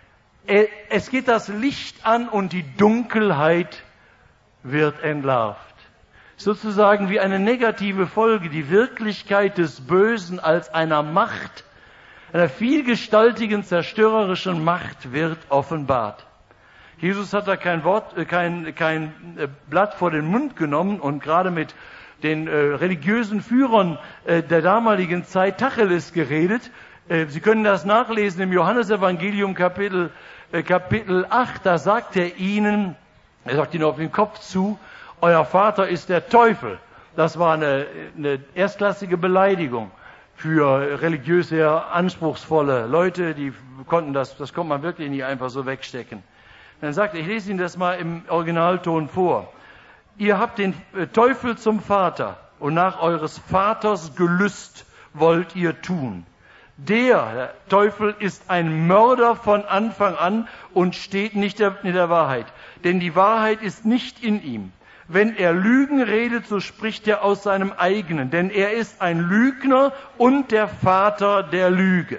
Es geht das Licht an und die Dunkelheit wird entlarvt. Sozusagen wie eine negative Folge, die Wirklichkeit des Bösen als einer Macht, einer vielgestaltigen, zerstörerischen Macht wird offenbart. Jesus hat da kein Wort, kein, kein Blatt vor den Mund genommen und gerade mit den äh, religiösen Führern äh, der damaligen Zeit Tacheles geredet. Äh, Sie können das nachlesen im Johannesevangelium Kapitel, äh, Kapitel acht, da sagt er ihnen, er sagt ihnen auf den Kopf zu, euer Vater ist der Teufel. Das war eine, eine erstklassige Beleidigung für religiös sehr anspruchsvolle Leute, die konnten das, das konnte man wirklich nicht einfach so wegstecken. Dann sagt er, ich lese Ihnen das mal im Originalton vor. Ihr habt den Teufel zum Vater und nach eures Vaters Gelüst wollt ihr tun. Der, der Teufel, ist ein Mörder von Anfang an und steht nicht in der Wahrheit. Denn die Wahrheit ist nicht in ihm. Wenn er Lügen redet, so spricht er aus seinem eigenen. Denn er ist ein Lügner und der Vater der Lüge.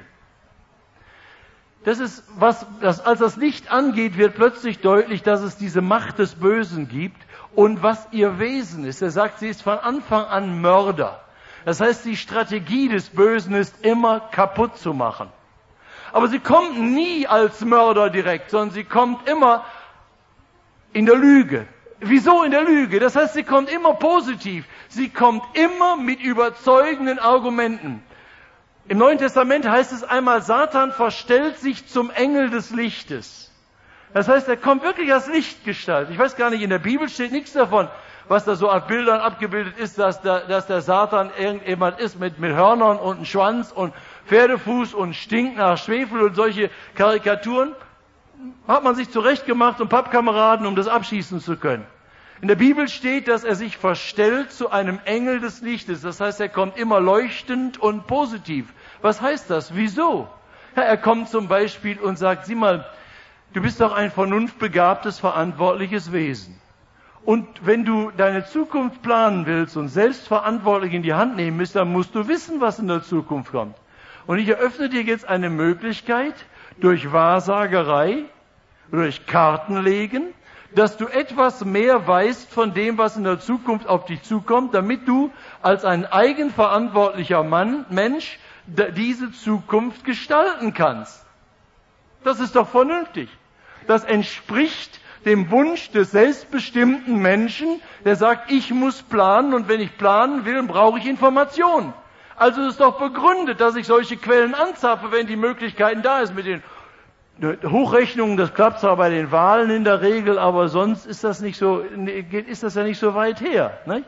Das ist was, das, als das Licht angeht, wird plötzlich deutlich, dass es diese Macht des Bösen gibt und was ihr Wesen ist. Er sagt, sie ist von Anfang an Mörder. Das heißt, die Strategie des Bösen ist immer kaputt zu machen. Aber sie kommt nie als Mörder direkt, sondern sie kommt immer in der Lüge. Wieso in der Lüge? Das heißt, sie kommt immer positiv. Sie kommt immer mit überzeugenden Argumenten. Im Neuen Testament heißt es einmal, Satan verstellt sich zum Engel des Lichtes. Das heißt, er kommt wirklich als Lichtgestalt. Ich weiß gar nicht, in der Bibel steht nichts davon, was da so auf Bildern abgebildet ist, dass der, dass der Satan irgendjemand ist mit, mit Hörnern und einem Schwanz und Pferdefuß und stinkt nach Schwefel und solche Karikaturen. Hat man sich zurechtgemacht und Pappkameraden, um das abschießen zu können. In der Bibel steht, dass er sich verstellt zu einem Engel des Lichtes. Das heißt, er kommt immer leuchtend und positiv. Was heißt das? Wieso? Ja, er kommt zum Beispiel und sagt, sieh mal, du bist doch ein vernunftbegabtes, verantwortliches Wesen. Und wenn du deine Zukunft planen willst und selbstverantwortlich in die Hand nehmen willst, dann musst du wissen, was in der Zukunft kommt. Und ich eröffne dir jetzt eine Möglichkeit, durch Wahrsagerei, durch Kartenlegen, dass du etwas mehr weißt von dem, was in der Zukunft auf dich zukommt, damit du als ein eigenverantwortlicher Mann, Mensch, diese Zukunft gestalten kannst. Das ist doch vernünftig. Das entspricht dem Wunsch des selbstbestimmten Menschen, der sagt, ich muss planen und wenn ich planen will, brauche ich Informationen. Also ist doch begründet, dass ich solche Quellen anzapfe, wenn die Möglichkeiten da ist mit den Hochrechnungen. Das klappt zwar bei den Wahlen in der Regel, aber sonst ist das nicht so, ist das ja nicht so weit her. Nicht?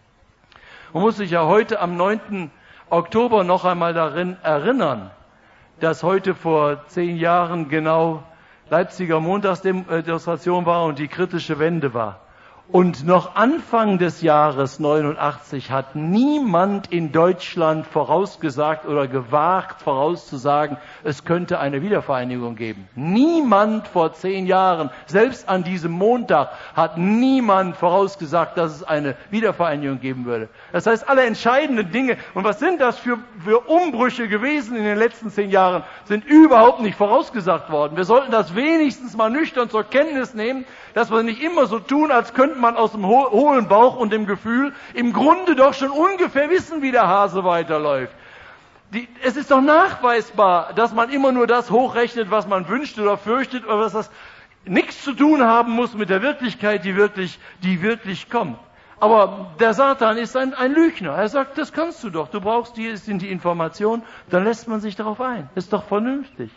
Man muss sich ja heute am neunten Oktober noch einmal darin erinnern, dass heute vor zehn Jahren genau Leipziger Montagsdemonstration war und die kritische Wende war. Und noch Anfang des Jahres neunundachtzig hat niemand in Deutschland vorausgesagt oder gewagt vorauszusagen, es könnte eine Wiedervereinigung geben. Niemand vor zehn Jahren, selbst an diesem Montag, hat niemand vorausgesagt, dass es eine Wiedervereinigung geben würde. Das heißt, alle entscheidenden Dinge, und was sind das für, für Umbrüche gewesen in den letzten zehn Jahren, sind überhaupt nicht vorausgesagt worden. Wir sollten das wenigstens mal nüchtern zur Kenntnis nehmen, dass wir nicht immer so tun, als könnte man aus dem hohlen Bauch und dem Gefühl im Grunde doch schon ungefähr wissen, wie der Hase weiterläuft. Die, es ist doch nachweisbar, dass man immer nur das hochrechnet, was man wünscht oder fürchtet, oder dass das nichts zu tun haben muss mit der Wirklichkeit, die wirklich, die wirklich kommt. Aber der Satan ist ein, ein Lügner. Er sagt, das kannst du doch. Du brauchst, hier sind die Informationen. Dann lässt man sich darauf ein. Das ist doch vernünftig.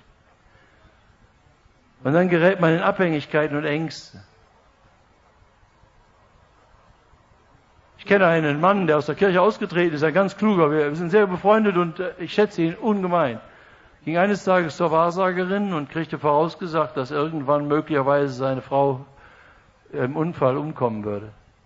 Und dann gerät man in Abhängigkeiten und Ängste. Ich kenne einen Mann, der aus der Kirche ausgetreten ist, ein ganz kluger. Wir sind sehr befreundet und ich schätze ihn ungemein. Ging eines Tages zur Wahrsagerin und kriegte vorausgesagt, dass irgendwann möglicherweise seine Frau im Unfall umkommen würde.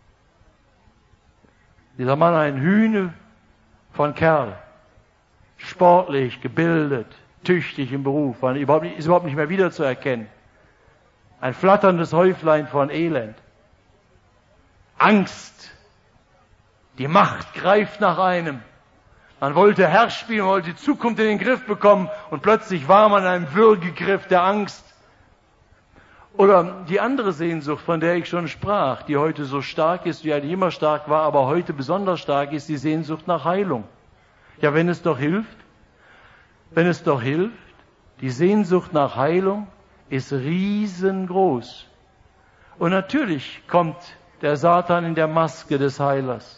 Dieser Mann ein Hühne von Kerl, sportlich, gebildet, tüchtig im Beruf, war überhaupt nicht, ist überhaupt nicht mehr wiederzuerkennen. Ein flatterndes Häuflein von Elend. Angst. Die Macht greift nach einem. Man wollte Herr spielen, man wollte die Zukunft in den Griff bekommen und plötzlich war man in einem Würgegriff der Angst. Oder die andere Sehnsucht, von der ich schon sprach, die heute so stark ist, wie eigentlich immer stark war, aber heute besonders stark ist, die Sehnsucht nach Heilung. Ja, wenn es doch hilft, wenn es doch hilft, die Sehnsucht nach Heilung ist riesengroß. Und natürlich kommt der Satan in der Maske des Heilers.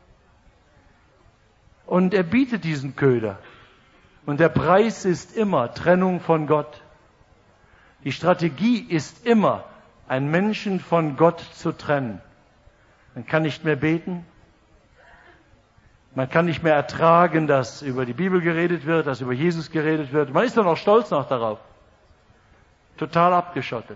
Und er bietet diesen Köder. Und der Preis ist immer Trennung von Gott. Die Strategie ist immer, einen Menschen von Gott zu trennen. Man kann nicht mehr beten. Man kann nicht mehr ertragen, dass über die Bibel geredet wird, dass über Jesus geredet wird. Man ist dann auch stolz noch darauf. Total abgeschottet.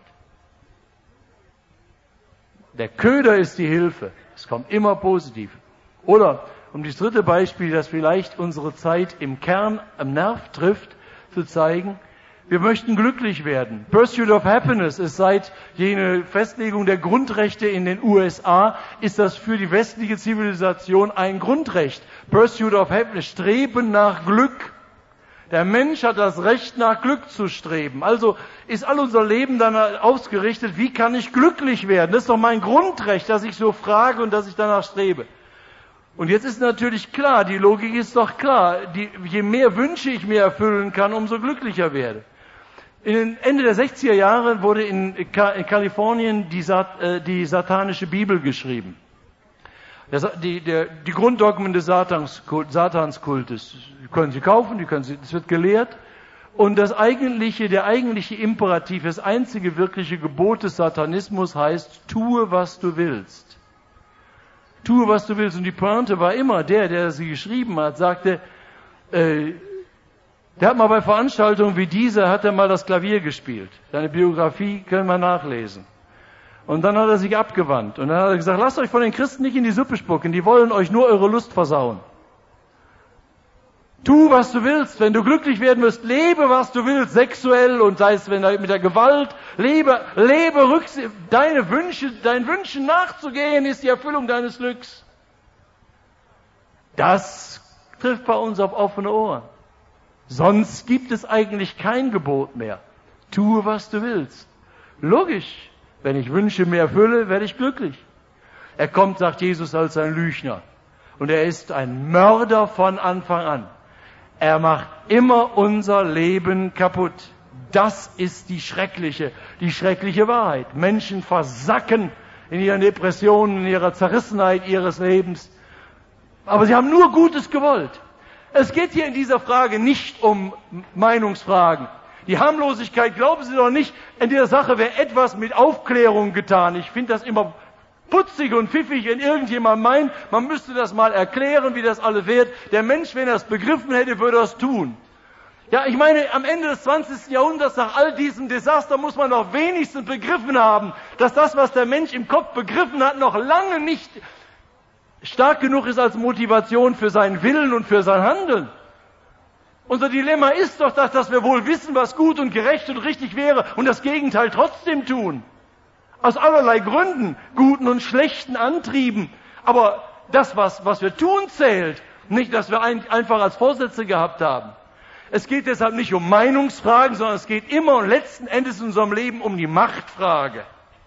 Der Köder ist die Hilfe. Es kommt immer positiv. Oder, um das dritte Beispiel, das vielleicht unsere Zeit im Kern, am Nerv trifft, zu zeigen, wir möchten glücklich werden. Pursuit of Happiness ist seit jene Festlegung der Grundrechte in den U S A, ist das für die westliche Zivilisation ein Grundrecht. Pursuit of Happiness, Streben nach Glück. Der Mensch hat das Recht, nach Glück zu streben. Also ist all unser Leben dann ausgerichtet, wie kann ich glücklich werden? Das ist doch mein Grundrecht, dass ich so frage und dass ich danach strebe. Und jetzt ist natürlich klar, die Logik ist doch klar, die, je mehr Wünsche ich mir erfüllen kann, umso glücklicher werde. In Ende der sechziger Jahre wurde in, Ka- in Kalifornien die, Sat, äh, die satanische Bibel geschrieben. Das, die, der, die Grunddogmen des Satanskult, Satanskultes, können Sie kaufen, die können Sie, das wird gelehrt. Und das eigentliche, der eigentliche Imperativ, das einzige wirkliche Gebot des Satanismus heißt, tue, was du willst. Tue, was du willst. Und die Pointe war immer, der, der sie geschrieben hat, sagte, äh, der hat mal bei Veranstaltungen wie dieser, hat er mal das Klavier gespielt. Seine Biografie können wir nachlesen. Und dann hat er sich abgewandt. Und dann hat er gesagt, lasst euch von den Christen nicht in die Suppe spucken, die wollen euch nur eure Lust versauen. Tu, was du willst. Wenn du glücklich werden wirst, lebe, was du willst, sexuell und sei es wenn mit der Gewalt. Lebe, lebe, Rücksicht, deine Wünsche, deinen Wünschen nachzugehen, ist die Erfüllung deines Glücks. Das trifft bei uns auf offene Ohren. Sonst gibt es eigentlich kein Gebot mehr. Tue, was du willst. Logisch. Wenn ich Wünsche mir erfülle, werde ich glücklich. Er kommt, sagt Jesus, als ein Lügner. Und er ist ein Mörder von Anfang an. Er macht immer unser Leben kaputt. Das ist die schreckliche, die schreckliche Wahrheit. Menschen versacken in ihren Depressionen, in ihrer Zerrissenheit ihres Lebens. Aber sie haben nur Gutes gewollt. Es geht hier in dieser Frage nicht um Meinungsfragen. Die Harmlosigkeit, glauben Sie doch nicht, in der Sache wäre etwas mit Aufklärung getan. Ich finde das immer putzig und pfiffig, wenn irgendjemand meint, man müsste das mal erklären, wie das alles wird. Der Mensch, wenn er es begriffen hätte, würde er es tun. Ja, ich meine, am Ende des zwanzigsten Jahrhunderts, nach all diesem Desaster, muss man doch wenigstens begriffen haben, dass das, was der Mensch im Kopf begriffen hat, noch lange nicht stark genug ist als Motivation für seinen Willen und für sein Handeln. Unser Dilemma ist doch das, dass wir wohl wissen, was gut und gerecht und richtig wäre und das Gegenteil trotzdem tun. Aus allerlei Gründen, guten und schlechten Antrieben. Aber das, was, was wir tun, zählt. Nicht, dass wir ein, einfach als Vorsätze gehabt haben. Es geht deshalb nicht um Meinungsfragen, sondern es geht immer und letzten Endes in unserem Leben um die Machtfrage.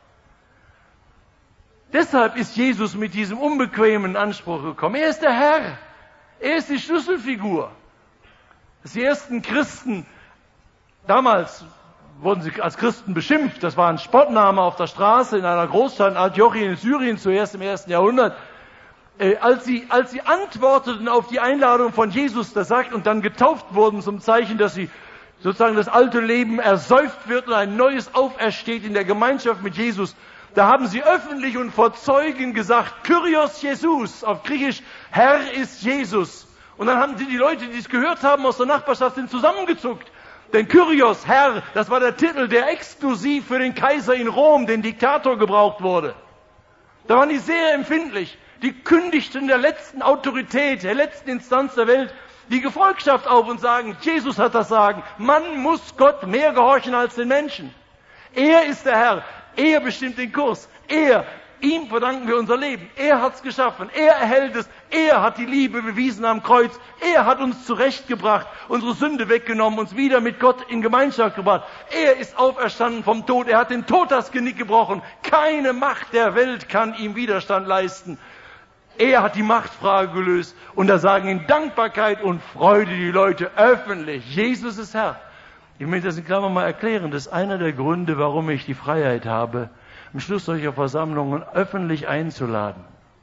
Deshalb ist Jesus mit diesem unbequemen Anspruch gekommen. Er ist der Herr. Er ist die Schlüsselfigur. Die ersten Christen, damals wurden sie als Christen beschimpft, das war ein Spottname auf der Straße in einer Großstadt in Antiochien in Syrien, zuerst im ersten Jahrhundert. Äh, als sie, als sie antworteten auf die Einladung von Jesus, das sagt, und dann getauft wurden zum Zeichen, dass sie sozusagen das alte Leben ersäuft wird und ein neues aufersteht in der Gemeinschaft mit Jesus, da haben sie öffentlich und vor Zeugen gesagt, Kyrios Jesus, auf Griechisch, Herr ist Jesus. Und dann haben sie die Leute, die es gehört haben aus der Nachbarschaft, sind zusammengezuckt. Denn Kyrios, Herr, das war der Titel, der exklusiv für den Kaiser in Rom, den Diktator, gebraucht wurde. Da waren die sehr empfindlich. Die kündigten der letzten Autorität, der letzten Instanz der Welt, die Gefolgschaft auf und sagen, Jesus hat das Sagen. Man muss Gott mehr gehorchen als den Menschen. Er ist der Herr. Er bestimmt den Kurs. Er Ihm verdanken wir unser Leben. Er hat's geschaffen. Er erhält es. Er hat die Liebe bewiesen am Kreuz. Er hat uns zurechtgebracht, unsere Sünde weggenommen, uns wieder mit Gott in Gemeinschaft gebracht. Er ist auferstanden vom Tod. Er hat den Tod das Genick gebrochen. Keine Macht der Welt kann ihm Widerstand leisten. Er hat die Machtfrage gelöst. Und da sagen in Dankbarkeit und Freude die Leute öffentlich, Jesus ist Herr. Ich möchte das in Klammern mal erklären. Das ist einer der Gründe, warum ich die Freiheit habe, am Schluss solcher Versammlungen öffentlich einzuladen.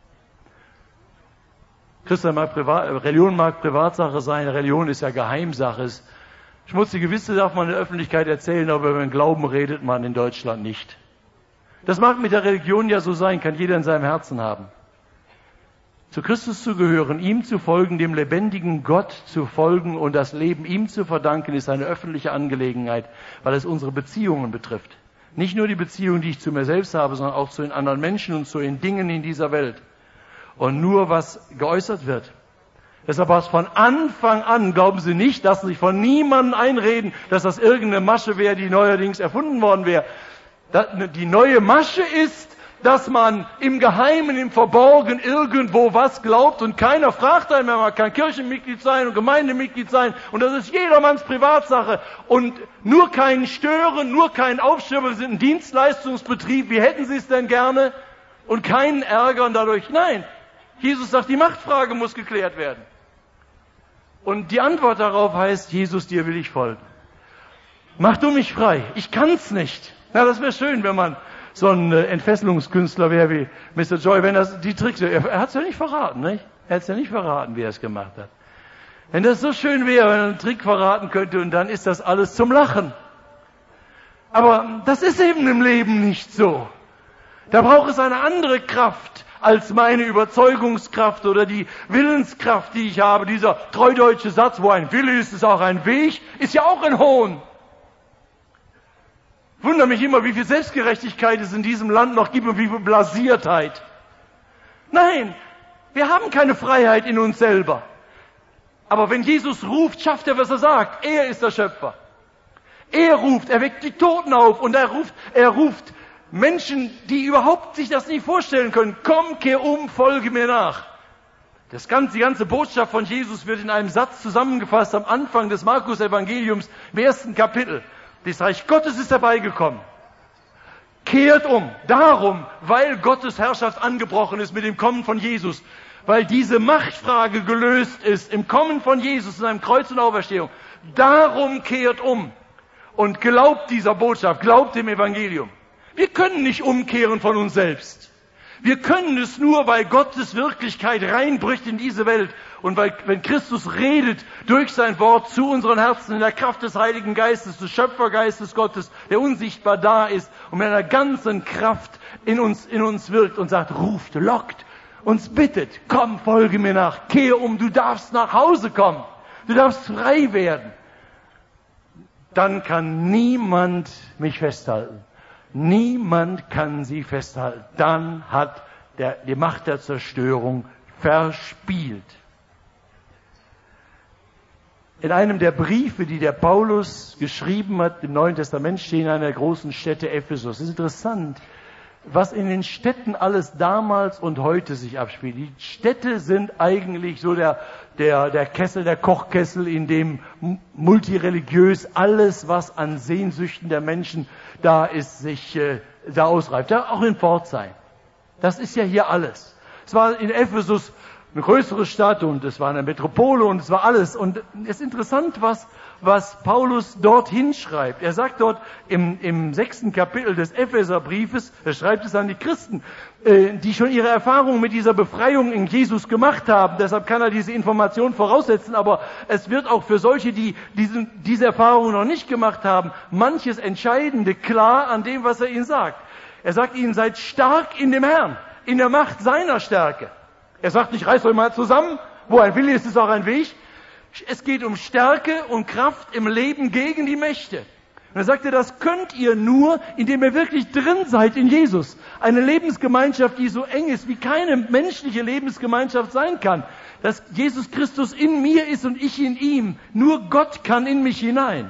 Christian mag Privat, Religion mag Privatsache sein, Religion ist ja Geheimsache. Schmutzige Witze darf man in der Öffentlichkeit erzählen, aber über den Glauben redet man in Deutschland nicht. Das mag mit der Religion ja so sein, kann jeder in seinem Herzen haben. Zu Christus zu gehören, ihm zu folgen, dem lebendigen Gott zu folgen und das Leben ihm zu verdanken, ist eine öffentliche Angelegenheit, weil es unsere Beziehungen betrifft. Nicht nur die Beziehung, die ich zu mir selbst habe, sondern auch zu den anderen Menschen und zu den Dingen in dieser Welt. Und nur was geäußert wird. Deshalb war es von Anfang an, glauben Sie nicht, lassen sich von niemandem einreden, dass das irgendeine Masche wäre, die neuerdings erfunden worden wäre. Die neue Masche ist, dass man im Geheimen, im Verborgen irgendwo was glaubt und keiner fragt einen mehr. Man kann Kirchenmitglied sein und Gemeindemitglied sein und das ist jedermanns Privatsache. Und nur keinen stören, nur keinen aufstören, wir sind ein Dienstleistungsbetrieb, wie hätten Sie es denn gerne? Und keinen ärgern dadurch. Nein, Jesus sagt, die Machtfrage muss geklärt werden. Und die Antwort darauf heißt, Jesus, dir will ich folgen. Mach du mich frei, ich kann's nicht. Na, das wäre schön, wenn man so ein Entfesselungskünstler wäre wie Mister Joy, wenn das die Tricks, er, er hat es ja nicht verraten, nicht? Er hat es ja nicht verraten, wie er es gemacht hat. Wenn das so schön wäre, wenn man einen Trick verraten könnte und dann ist das alles zum Lachen. Aber das ist eben im Leben nicht so. Da braucht es eine andere Kraft als meine Überzeugungskraft oder die Willenskraft, die ich habe. Dieser treudeutsche Satz, wo ein Wille ist, ist auch ein Weg, ist ja auch ein Hohn. Ich wundere mich immer, wie viel Selbstgerechtigkeit es in diesem Land noch gibt und wie viel Blasiertheit. Nein, wir haben keine Freiheit in uns selber. Aber wenn Jesus ruft, schafft er, was er sagt. Er ist der Schöpfer. Er ruft, er weckt die Toten auf und er ruft, er ruft Menschen, die überhaupt sich das nicht vorstellen können. Komm, kehr um, folge mir nach. Das ganze, die ganze Botschaft von Jesus wird in einem Satz zusammengefasst am Anfang des Markus-Evangeliums im ersten Kapitel. Das Reich Gottes ist herbeigekommen. Kehrt um. Darum, weil Gottes Herrschaft angebrochen ist mit dem Kommen von Jesus. Weil diese Machtfrage gelöst ist im Kommen von Jesus in seinem Kreuz und Auferstehung. Darum kehrt um. Und glaubt dieser Botschaft, glaubt dem Evangelium. Wir können nicht umkehren von uns selbst. Wir können es nur, weil Gottes Wirklichkeit reinbricht in diese Welt und weil, wenn Christus redet durch sein Wort zu unseren Herzen in der Kraft des Heiligen Geistes, des Schöpfergeistes Gottes, der unsichtbar da ist und mit einer ganzen Kraft in uns, in uns wirkt und sagt, ruft, lockt, uns bittet, komm, folge mir nach, kehre um, du darfst nach Hause kommen, du darfst frei werden. Dann kann niemand mich festhalten. Niemand kann sie festhalten. Dann hat der, die Macht der Zerstörung verspielt. In einem der Briefe, die der Paulus geschrieben hat, im Neuen Testament stehen einer der großen Städte Ephesus. Es ist interessant, was in den Städten alles damals und heute sich abspielt. Die Städte sind eigentlich so der, der, der Kessel, der Kochkessel, in dem multireligiös alles, was an Sehnsüchten der Menschen da ist, sich äh, da ausreift. Ja, auch in Pforzheim. Das ist ja hier alles. Es war in Ephesus eine größere Stadt und es war eine Metropole und es war alles. Und es ist interessant, was, was Paulus dort hinschreibt. Er sagt dort im, im sechsten Kapitel des Epheserbriefes, er schreibt es an die Christen, äh, die schon ihre Erfahrungen mit dieser Befreiung in Jesus gemacht haben. Deshalb kann er diese Information voraussetzen, aber es wird auch für solche, die diesen, diese Erfahrungen noch nicht gemacht haben, manches Entscheidende klar an dem, was er ihnen sagt. Er sagt ihnen, seid stark in dem Herrn, in der Macht seiner Stärke. Er sagt nicht, reißt euch mal zusammen, wo ein Wille ist, ist auch ein Weg. Es geht um Stärke und Kraft im Leben gegen die Mächte. Und er sagte, das könnt ihr nur, indem ihr wirklich drin seid in Jesus. Eine Lebensgemeinschaft, die so eng ist, wie keine menschliche Lebensgemeinschaft sein kann. Dass Jesus Christus in mir ist und ich in ihm. Nur Gott kann in mich hinein.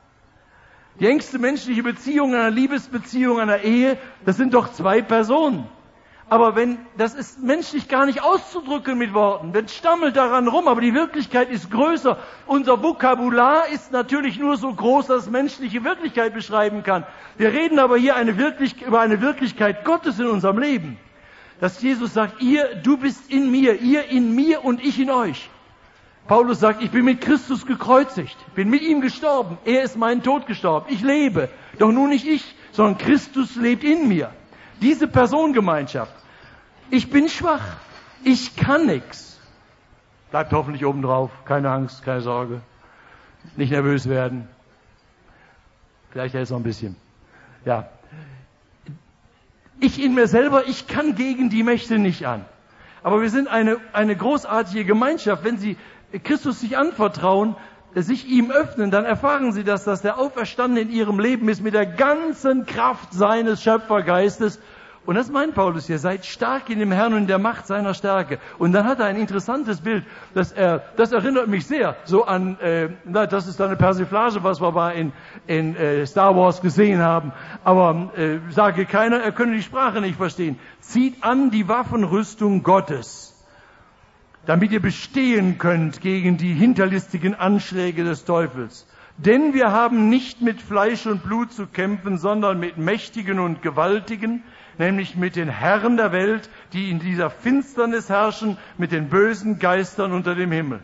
Die engste menschliche Beziehung, eine Liebesbeziehung, einer Ehe, das sind doch zwei Personen. Aber wenn, das ist menschlich gar nicht auszudrücken mit Worten. Wenn stammelt daran rum, aber die Wirklichkeit ist größer. Unser Vokabular ist natürlich nur so groß, dass es menschliche Wirklichkeit beschreiben kann. Wir reden aber hier eine Wirklich, über eine Wirklichkeit Gottes in unserem Leben. Dass Jesus sagt, ihr, du bist in mir, ihr in mir und ich in euch. Paulus sagt, ich bin mit Christus gekreuzigt, bin mit ihm gestorben. Er ist meinen Tod gestorben. Ich lebe, doch nun nicht ich, sondern Christus lebt in mir. Diese Personengemeinschaft. Ich bin schwach. Ich kann nichts. Bleibt hoffentlich oben drauf. Keine Angst, keine Sorge. Nicht nervös werden. Vielleicht jetzt noch ein bisschen. Ja. Ich in mir selber, ich kann gegen die Mächte nicht an. Aber wir sind eine, eine großartige Gemeinschaft. Wenn Sie Christus sich anvertrauen, sich ihm öffnen, dann erfahren Sie, dass das der Auferstandene in Ihrem Leben ist mit der ganzen Kraft seines Schöpfergeistes. Und das meint Paulus hier, seid stark in dem Herrn und in der Macht seiner Stärke. Und dann hat er ein interessantes Bild, das, er, das erinnert mich sehr so an, äh, na, das ist eine Persiflage, was wir mal in, in äh, Star Wars gesehen haben. Aber äh, sage keiner, er könne die Sprache nicht verstehen. Zieht an die Waffenrüstung Gottes, damit ihr bestehen könnt gegen die hinterlistigen Anschläge des Teufels. Denn wir haben nicht mit Fleisch und Blut zu kämpfen, sondern mit Mächtigen und Gewaltigen, nämlich mit den Herren der Welt, die in dieser Finsternis herrschen, mit den bösen Geistern unter dem Himmel.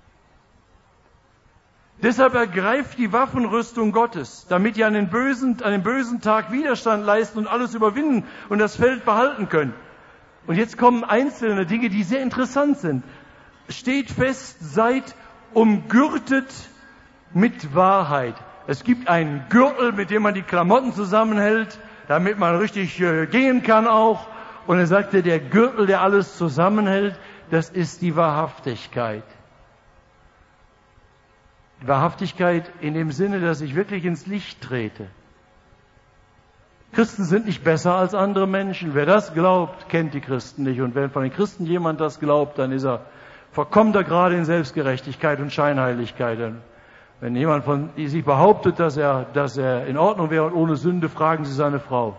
Deshalb ergreift die Waffenrüstung Gottes, damit ihr an den bösen, an dem bösen Tag Widerstand leisten und alles überwinden und das Feld behalten könnt. Und jetzt kommen einzelne Dinge, die sehr interessant sind. Steht fest, seid umgürtet mit Wahrheit. Es gibt einen Gürtel, mit dem man die Klamotten zusammenhält, damit man richtig äh, gehen kann auch. Und er sagte, der Gürtel, der alles zusammenhält, das ist die Wahrhaftigkeit. Die Wahrhaftigkeit in dem Sinne, dass ich wirklich ins Licht trete. Christen sind nicht besser als andere Menschen. Wer das glaubt, kennt die Christen nicht. Und wenn von den Christen jemand das glaubt, dann ist er, verkommt er gerade in Selbstgerechtigkeit und Scheinheiligkeit. Wenn jemand von sich behauptet, dass er, dass er in Ordnung wäre und ohne Sünde, fragen Sie seine Frau.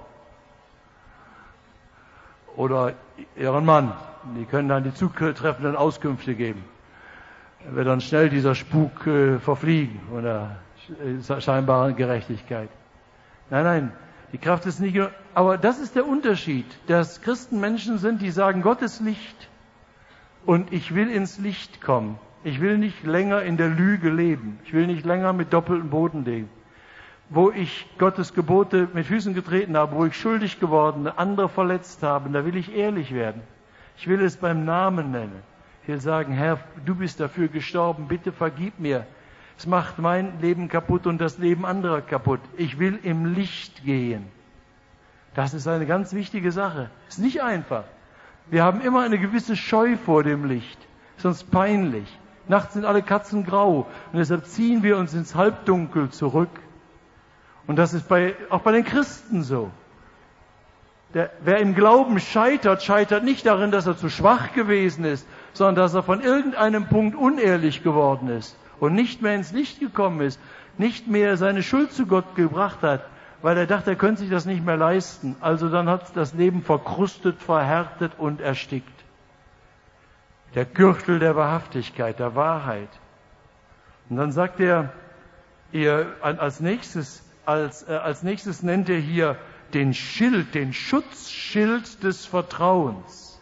Oder Ihren Mann. Die können dann die zutreffenden Auskünfte geben. Dann wird dann schnell dieser Spuk äh, verfliegen oder äh, scheinbare Gerechtigkeit. Nein, nein, die Kraft ist nicht... Aber das ist der Unterschied, dass Christen Menschen sind, die sagen, Gott ist Licht und ich will ins Licht kommen. Ich will nicht länger in der Lüge leben. Ich will nicht länger mit doppeltem Boden leben. Wo ich Gottes Gebote mit Füßen getreten habe, wo ich schuldig geworden, andere verletzt habe, da will ich ehrlich werden. Ich will es beim Namen nennen. Ich will sagen, Herr, du bist dafür gestorben, bitte vergib mir. Es macht mein Leben kaputt und das Leben anderer kaputt. Ich will im Licht gehen. Das ist eine ganz wichtige Sache. Ist nicht einfach. Wir haben immer eine gewisse Scheu vor dem Licht. Ist uns peinlich. Nachts sind alle Katzen grau und deshalb ziehen wir uns ins Halbdunkel zurück. Und das ist bei, auch bei den Christen so. Der, wer im Glauben scheitert, scheitert nicht darin, dass er zu schwach gewesen ist, sondern dass er von irgendeinem Punkt unehrlich geworden ist und nicht mehr ins Licht gekommen ist, nicht mehr seine Schuld zu Gott gebracht hat, weil er dachte, er könnte sich das nicht mehr leisten. Also dann hat das Leben verkrustet, verhärtet und erstickt. Der Gürtel der Wahrhaftigkeit, der Wahrheit. Und dann sagt er, ihr als nächstes, als, äh, als nächstes nennt er hier den Schild, den Schutzschild des Vertrauens.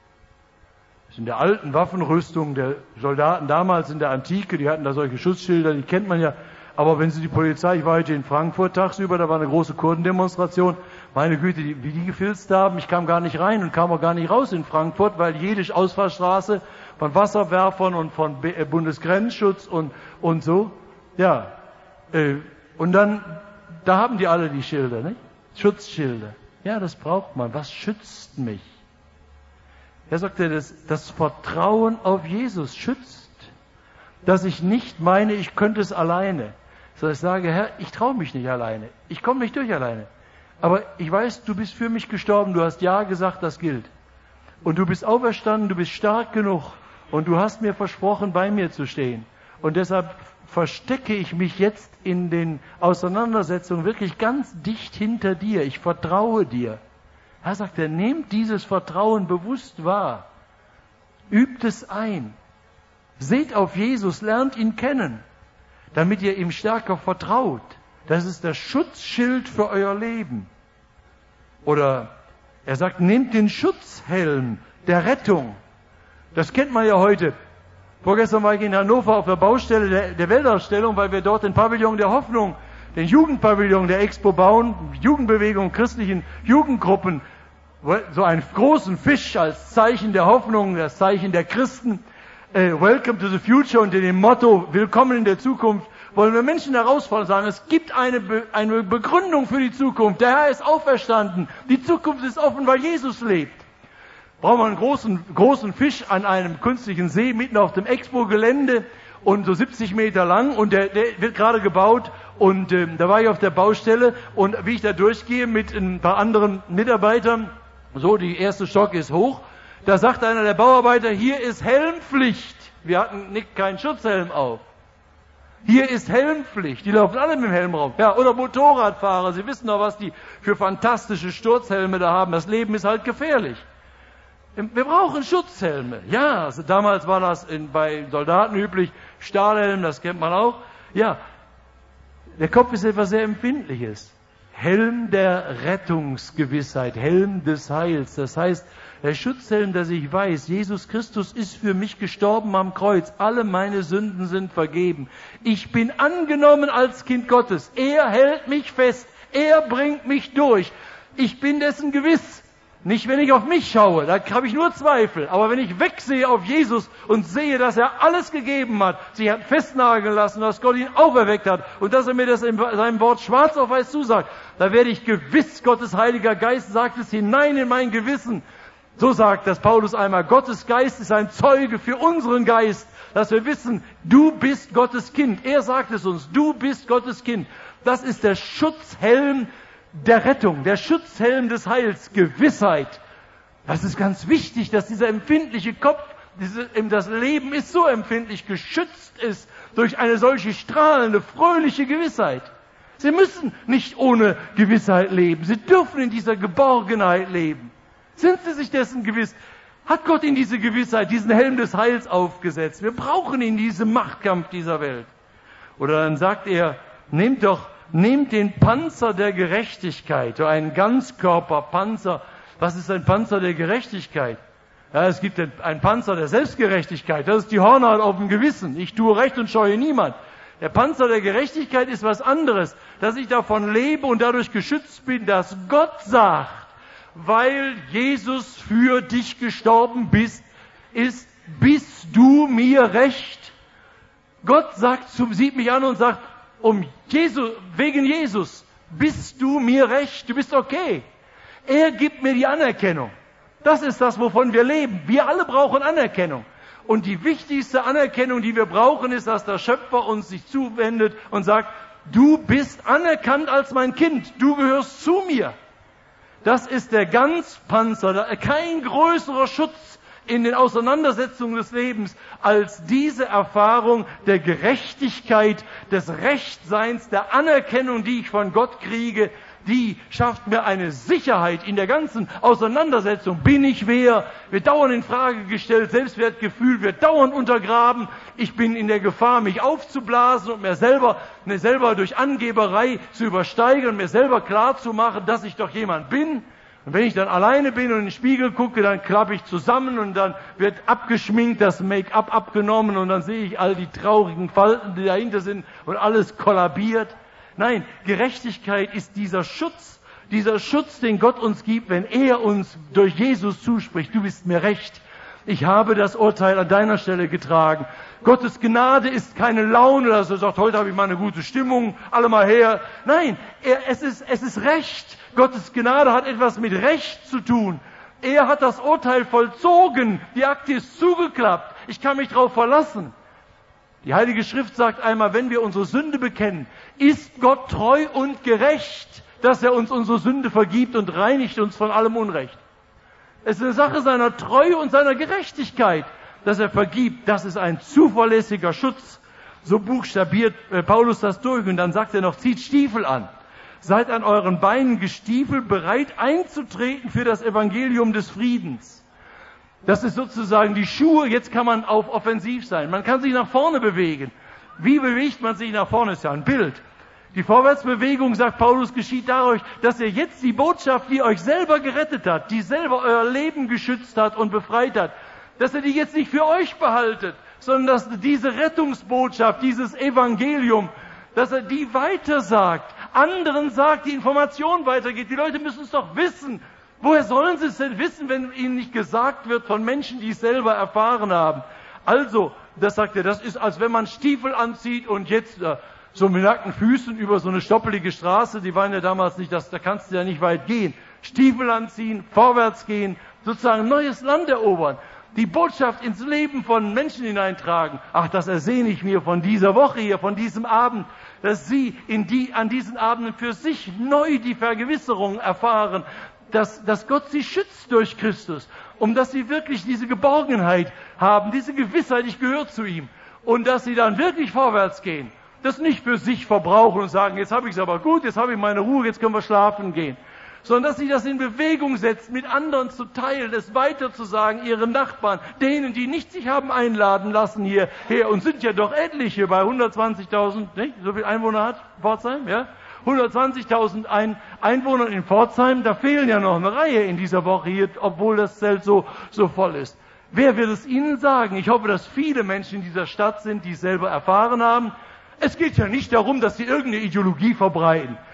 Das ist in der alten Waffenrüstung der Soldaten damals in der Antike, die hatten da solche Schutzschilder, die kennt man ja. Aber wenn Sie die Polizei, ich war heute in Frankfurt tagsüber, da war eine große Kurdendemonstration, meine Güte, die, wie die gefilzt haben, ich kam gar nicht rein und kam auch gar nicht raus in Frankfurt, weil jede Ausfahrstraße von Wasserwerfern und von Bundesgrenzschutz und, und so, ja, äh, und dann, da haben die alle die Schilder, nicht? Schutzschilder. Ja, das braucht man. Was schützt mich? Er sagte, das, das Vertrauen auf Jesus schützt, dass ich nicht meine, ich könnte es alleine. Sondern ich sage, Herr, ich traue mich nicht alleine. Ich komme nicht durch alleine. Aber ich weiß, du bist für mich gestorben, du hast Ja gesagt, das gilt. Und du bist auferstanden, du bist stark genug und du hast mir versprochen, bei mir zu stehen. Und deshalb verstecke ich mich jetzt in den Auseinandersetzungen wirklich ganz dicht hinter dir. Ich vertraue dir. Er sagt, er nehmt dieses Vertrauen bewusst wahr. Übt es ein. Seht auf Jesus, lernt ihn kennen, damit ihr ihm stärker vertraut. Das ist das Schutzschild für euer Leben. Oder er sagt, nehmt den Schutzhelm der Rettung. Das kennt man ja heute. Vorgestern war ich in Hannover auf der Baustelle der, der Weltausstellung, weil wir dort den Pavillon der Hoffnung, den Jugendpavillon der Expo bauen, Jugendbewegung, christlichen Jugendgruppen, so einen großen Fisch als Zeichen der Hoffnung, das Zeichen der Christen, äh, Welcome to the Future, unter dem Motto, Willkommen in der Zukunft, wollen wir Menschen herausfordern und sagen, es gibt eine, Be- eine Begründung für die Zukunft, der Herr ist auferstanden, die Zukunft ist offen, weil Jesus lebt. Brauchen wir einen großen, großen Fisch an einem künstlichen See mitten auf dem Expo-Gelände und so siebzig Meter lang und der, der wird gerade gebaut und äh, da war ich auf der Baustelle und wie ich da durchgehe mit ein paar anderen Mitarbeitern, so die erste Stock ist hoch, da sagt einer der Bauarbeiter, hier ist Helmpflicht. Wir hatten nicht keinen Schutzhelm auf. Hier ist Helmpflicht. Die laufen alle mit dem Helm rauf. Ja, oder Motorradfahrer, Sie wissen doch, was die für fantastische Sturzhelme da haben. Das Leben ist halt gefährlich. Wir brauchen Schutzhelme. Ja, also damals war das in, bei Soldaten üblich. Stahlhelm, das kennt man auch. Ja, der Kopf ist etwas sehr Empfindliches. Helm der Rettungsgewissheit, Helm des Heils. Das heißt, der Schutzhelm, dass ich weiß, Jesus Christus ist für mich gestorben am Kreuz. Alle meine Sünden sind vergeben. Ich bin angenommen als Kind Gottes. Er hält mich fest. Er bringt mich durch. Ich bin dessen gewiss. Nicht, wenn ich auf mich schaue, da habe ich nur Zweifel. Aber wenn ich wegsehe auf Jesus und sehe, dass er alles gegeben hat, sich hat festnageln lassen, dass Gott ihn auferweckt hat und dass er mir das in seinem Wort schwarz auf weiß zusagt, da werde ich gewiss, Gottes Heiliger Geist sagt es hinein in mein Gewissen. So sagt das Paulus einmal, Gottes Geist ist ein Zeuge für unseren Geist, dass wir wissen, du bist Gottes Kind. Er sagt es uns, du bist Gottes Kind. Das ist der Schutzhelm der Rettung, der Schutzhelm des Heils, Gewissheit. Das ist ganz wichtig, dass dieser empfindliche Kopf, diese, das Leben ist so empfindlich, geschützt ist durch eine solche strahlende, fröhliche Gewissheit. Sie müssen nicht ohne Gewissheit leben. Sie dürfen in dieser Geborgenheit leben. Sind Sie sich dessen gewiss? Hat Gott in diese Gewissheit, diesen Helm des Heils aufgesetzt? Wir brauchen ihn in diesem Machtkampf dieser Welt. Oder dann sagt er, nehmt doch, nehmt den Panzer der Gerechtigkeit, so einen Ganzkörperpanzer. Was ist ein Panzer der Gerechtigkeit? Ja, es gibt einen Panzer der Selbstgerechtigkeit. Das ist die Hornhaut auf dem Gewissen. Ich tue Recht und scheue niemand. Der Panzer der Gerechtigkeit ist was anderes, dass ich davon lebe und dadurch geschützt bin, dass Gott sagt, weil Jesus für dich gestorben bist, ist, bist du mir recht. Gott sagt, sieht mich an und sagt, um Jesus, wegen Jesus bist du mir recht, du bist okay. Er gibt mir die Anerkennung. Das ist das, wovon wir leben. Wir alle brauchen Anerkennung. Und die wichtigste Anerkennung, die wir brauchen, ist, dass der Schöpfer uns sich zuwendet und sagt, du bist anerkannt als mein Kind, du gehörst zu mir. Das ist der Ganzpanzer, kein größerer Schutz in den Auseinandersetzungen des Lebens als diese Erfahrung der Gerechtigkeit, des Rechtseins, der Anerkennung, die ich von Gott kriege. Die schafft mir eine Sicherheit in der ganzen Auseinandersetzung. Bin ich wer? Wird dauernd in Frage gestellt, Selbstwertgefühl wird dauernd untergraben. Ich bin in der Gefahr, mich aufzublasen und mir selber, mir selber durch Angeberei zu übersteigern, mir selber klarzumachen, dass ich doch jemand bin. Und wenn ich dann alleine bin und in den Spiegel gucke, dann klappe ich zusammen und dann wird abgeschminkt, das Make-up abgenommen und dann sehe ich all die traurigen Falten, die dahinter sind und alles kollabiert. Nein, Gerechtigkeit ist dieser Schutz, dieser Schutz, den Gott uns gibt, wenn er uns durch Jesus zuspricht. Du bist mir recht. Ich habe das Urteil an deiner Stelle getragen. Gottes Gnade ist keine Laune, dass er sagt, heute habe ich mal eine gute Stimmung, alle mal her. Nein, er, es ist, es ist Recht. Gottes Gnade hat etwas mit Recht zu tun. Er hat das Urteil vollzogen. Die Akte ist zugeklappt. Ich kann mich darauf verlassen. Die Heilige Schrift sagt einmal, wenn wir unsere Sünde bekennen, ist Gott treu und gerecht, dass er uns unsere Sünde vergibt und reinigt uns von allem Unrecht. Es ist eine Sache seiner Treue und seiner Gerechtigkeit, dass er vergibt. Das ist ein zuverlässiger Schutz. So buchstabiert Paulus das durch und dann sagt er noch, zieht Stiefel an. Seid an euren Beinen gestiefelt, bereit einzutreten für das Evangelium des Friedens. Das ist sozusagen die Schuhe, jetzt kann man auf offensiv sein. Man kann sich nach vorne bewegen. Wie bewegt man sich nach vorne? Ist ja ein Bild. Die Vorwärtsbewegung, sagt Paulus, geschieht dadurch, dass ihr jetzt die Botschaft, die euch selber gerettet hat, die selber euer Leben geschützt hat und befreit hat, dass ihr die jetzt nicht für euch behaltet, sondern dass diese Rettungsbotschaft, dieses Evangelium, dass er die weitersagt, anderen sagt, die Information weitergeht. Die Leute müssen es doch wissen. Woher sollen sie es denn wissen, wenn ihnen nicht gesagt wird von Menschen, die es selber erfahren haben? Also, das sagt er, das ist, als wenn man Stiefel anzieht und jetzt äh, so mit nackten Füßen über so eine stoppelige Straße, die waren ja damals nicht, das, da kannst du ja nicht weit gehen. Stiefel anziehen, vorwärts gehen, sozusagen ein neues Land erobern. Die Botschaft ins Leben von Menschen hineintragen. Ach, das ersehne ich mir von dieser Woche hier, von diesem Abend, dass sie in die, an diesen Abenden für sich neu die Vergewisserung erfahren, Dass, dass Gott sie schützt durch Christus, um dass sie wirklich diese Geborgenheit haben, diese Gewissheit, ich gehöre zu ihm. Und dass sie dann wirklich vorwärts gehen. Das nicht für sich verbrauchen und sagen, jetzt habe ich es aber gut, jetzt habe ich meine Ruhe, jetzt können wir schlafen gehen. Sondern dass sie das in Bewegung setzen, mit anderen zu teilen, es weiter zu sagen, ihren Nachbarn, denen, die nicht sich haben einladen lassen hierher, und sind ja doch etliche bei hundertzwanzigtausend, nicht? So viel Einwohner hat Pforzheim, ja? hundertzwanzigtausend Ein- Einwohner in Pforzheim, da fehlen ja noch eine Reihe in dieser Woche hier, obwohl das Zelt so, so voll ist. Wer wird es Ihnen sagen? Ich hoffe, dass viele Menschen in dieser Stadt sind, die es selber erfahren haben. Es geht ja nicht darum, dass sie irgendeine Ideologie verbreiten.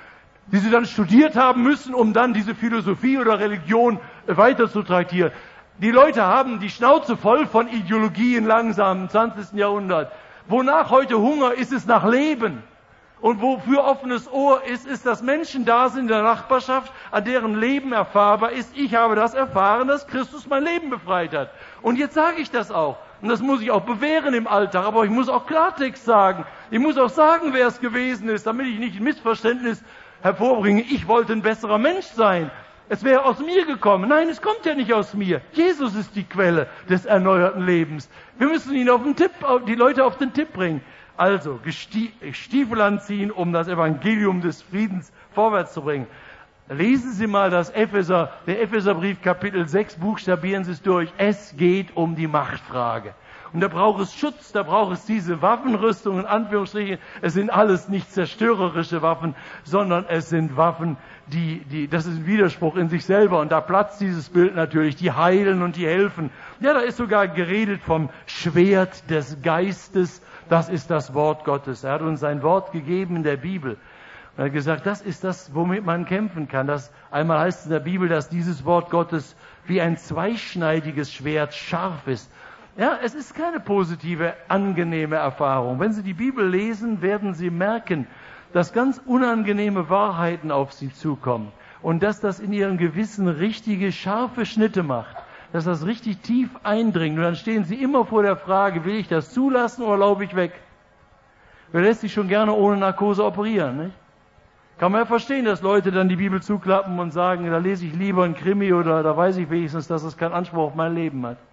die sie dann studiert haben müssen, um dann diese Philosophie oder Religion weiter zu traktieren. Die Leute haben die Schnauze voll von Ideologien langsam im zwanzigsten Jahrhundert. Wonach heute Hunger ist, ist nach Leben. Und wofür offenes Ohr ist, ist, dass Menschen da sind in der Nachbarschaft, an deren Leben erfahrbar ist. Ich habe das erfahren, dass Christus mein Leben befreit hat. Und jetzt sage ich das auch. Und das muss ich auch bewähren im Alltag. Aber ich muss auch Klartext sagen. Ich muss auch sagen, wer es gewesen ist, damit ich nicht ein Missverständnis hervorbringe. Ich wollte ein besserer Mensch sein. Es wäre aus mir gekommen. Nein, es kommt ja nicht aus mir. Jesus ist die Quelle des erneuerten Lebens. Wir müssen ihn auf den Tipp, die Leute auf den Tipp bringen. Also, Stiefel anziehen, um das Evangelium des Friedens vorwärts zu bringen. Lesen Sie mal das Epheser, der Epheserbrief Kapitel sechs, buchstabieren Sie es durch. Es geht um die Machtfrage. Und da braucht es Schutz, da braucht es diese Waffenrüstung, in Anführungsstrichen. Es sind alles nicht zerstörerische Waffen, sondern es sind Waffen, die, die, das ist ein Widerspruch in sich selber. Und da platzt dieses Bild natürlich, die heilen und die helfen. Ja, da ist sogar geredet vom Schwert des Geistes. Das ist das Wort Gottes. Er hat uns sein Wort gegeben in der Bibel. Er hat gesagt, das ist das, womit man kämpfen kann. Das, einmal heißt es in der Bibel, dass dieses Wort Gottes wie ein zweischneidiges Schwert scharf ist. Ja, es ist keine positive, angenehme Erfahrung. Wenn Sie die Bibel lesen, werden Sie merken, dass ganz unangenehme Wahrheiten auf Sie zukommen. Und dass das in Ihrem Gewissen richtige, scharfe Schnitte macht. Dass das richtig tief eindringt. Und dann stehen Sie immer vor der Frage, will ich das zulassen oder laufe ich weg? Wer lässt sich schon gerne ohne Narkose operieren, nicht? Kann man ja verstehen, dass Leute dann die Bibel zuklappen und sagen, da lese ich lieber ein Krimi oder da weiß ich wenigstens, dass es keinen Anspruch auf mein Leben hat.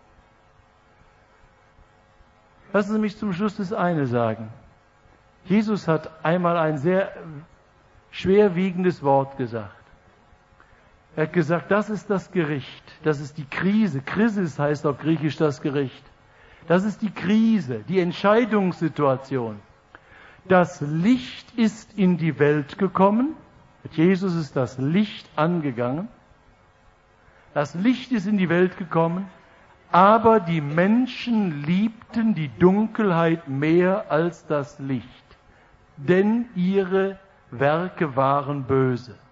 Lassen Sie mich zum Schluss das eine sagen. Jesus hat einmal ein sehr schwerwiegendes Wort gesagt. Er hat gesagt, das ist das Gericht, das ist die Krise. Krisis heißt auf Griechisch das Gericht. Das ist die Krise, die Entscheidungssituation. Das Licht ist in die Welt gekommen. Mit Jesus ist das Licht angegangen. Das Licht ist in die Welt gekommen, aber die Menschen liebten die Dunkelheit mehr als das Licht, denn ihre Werke waren böse.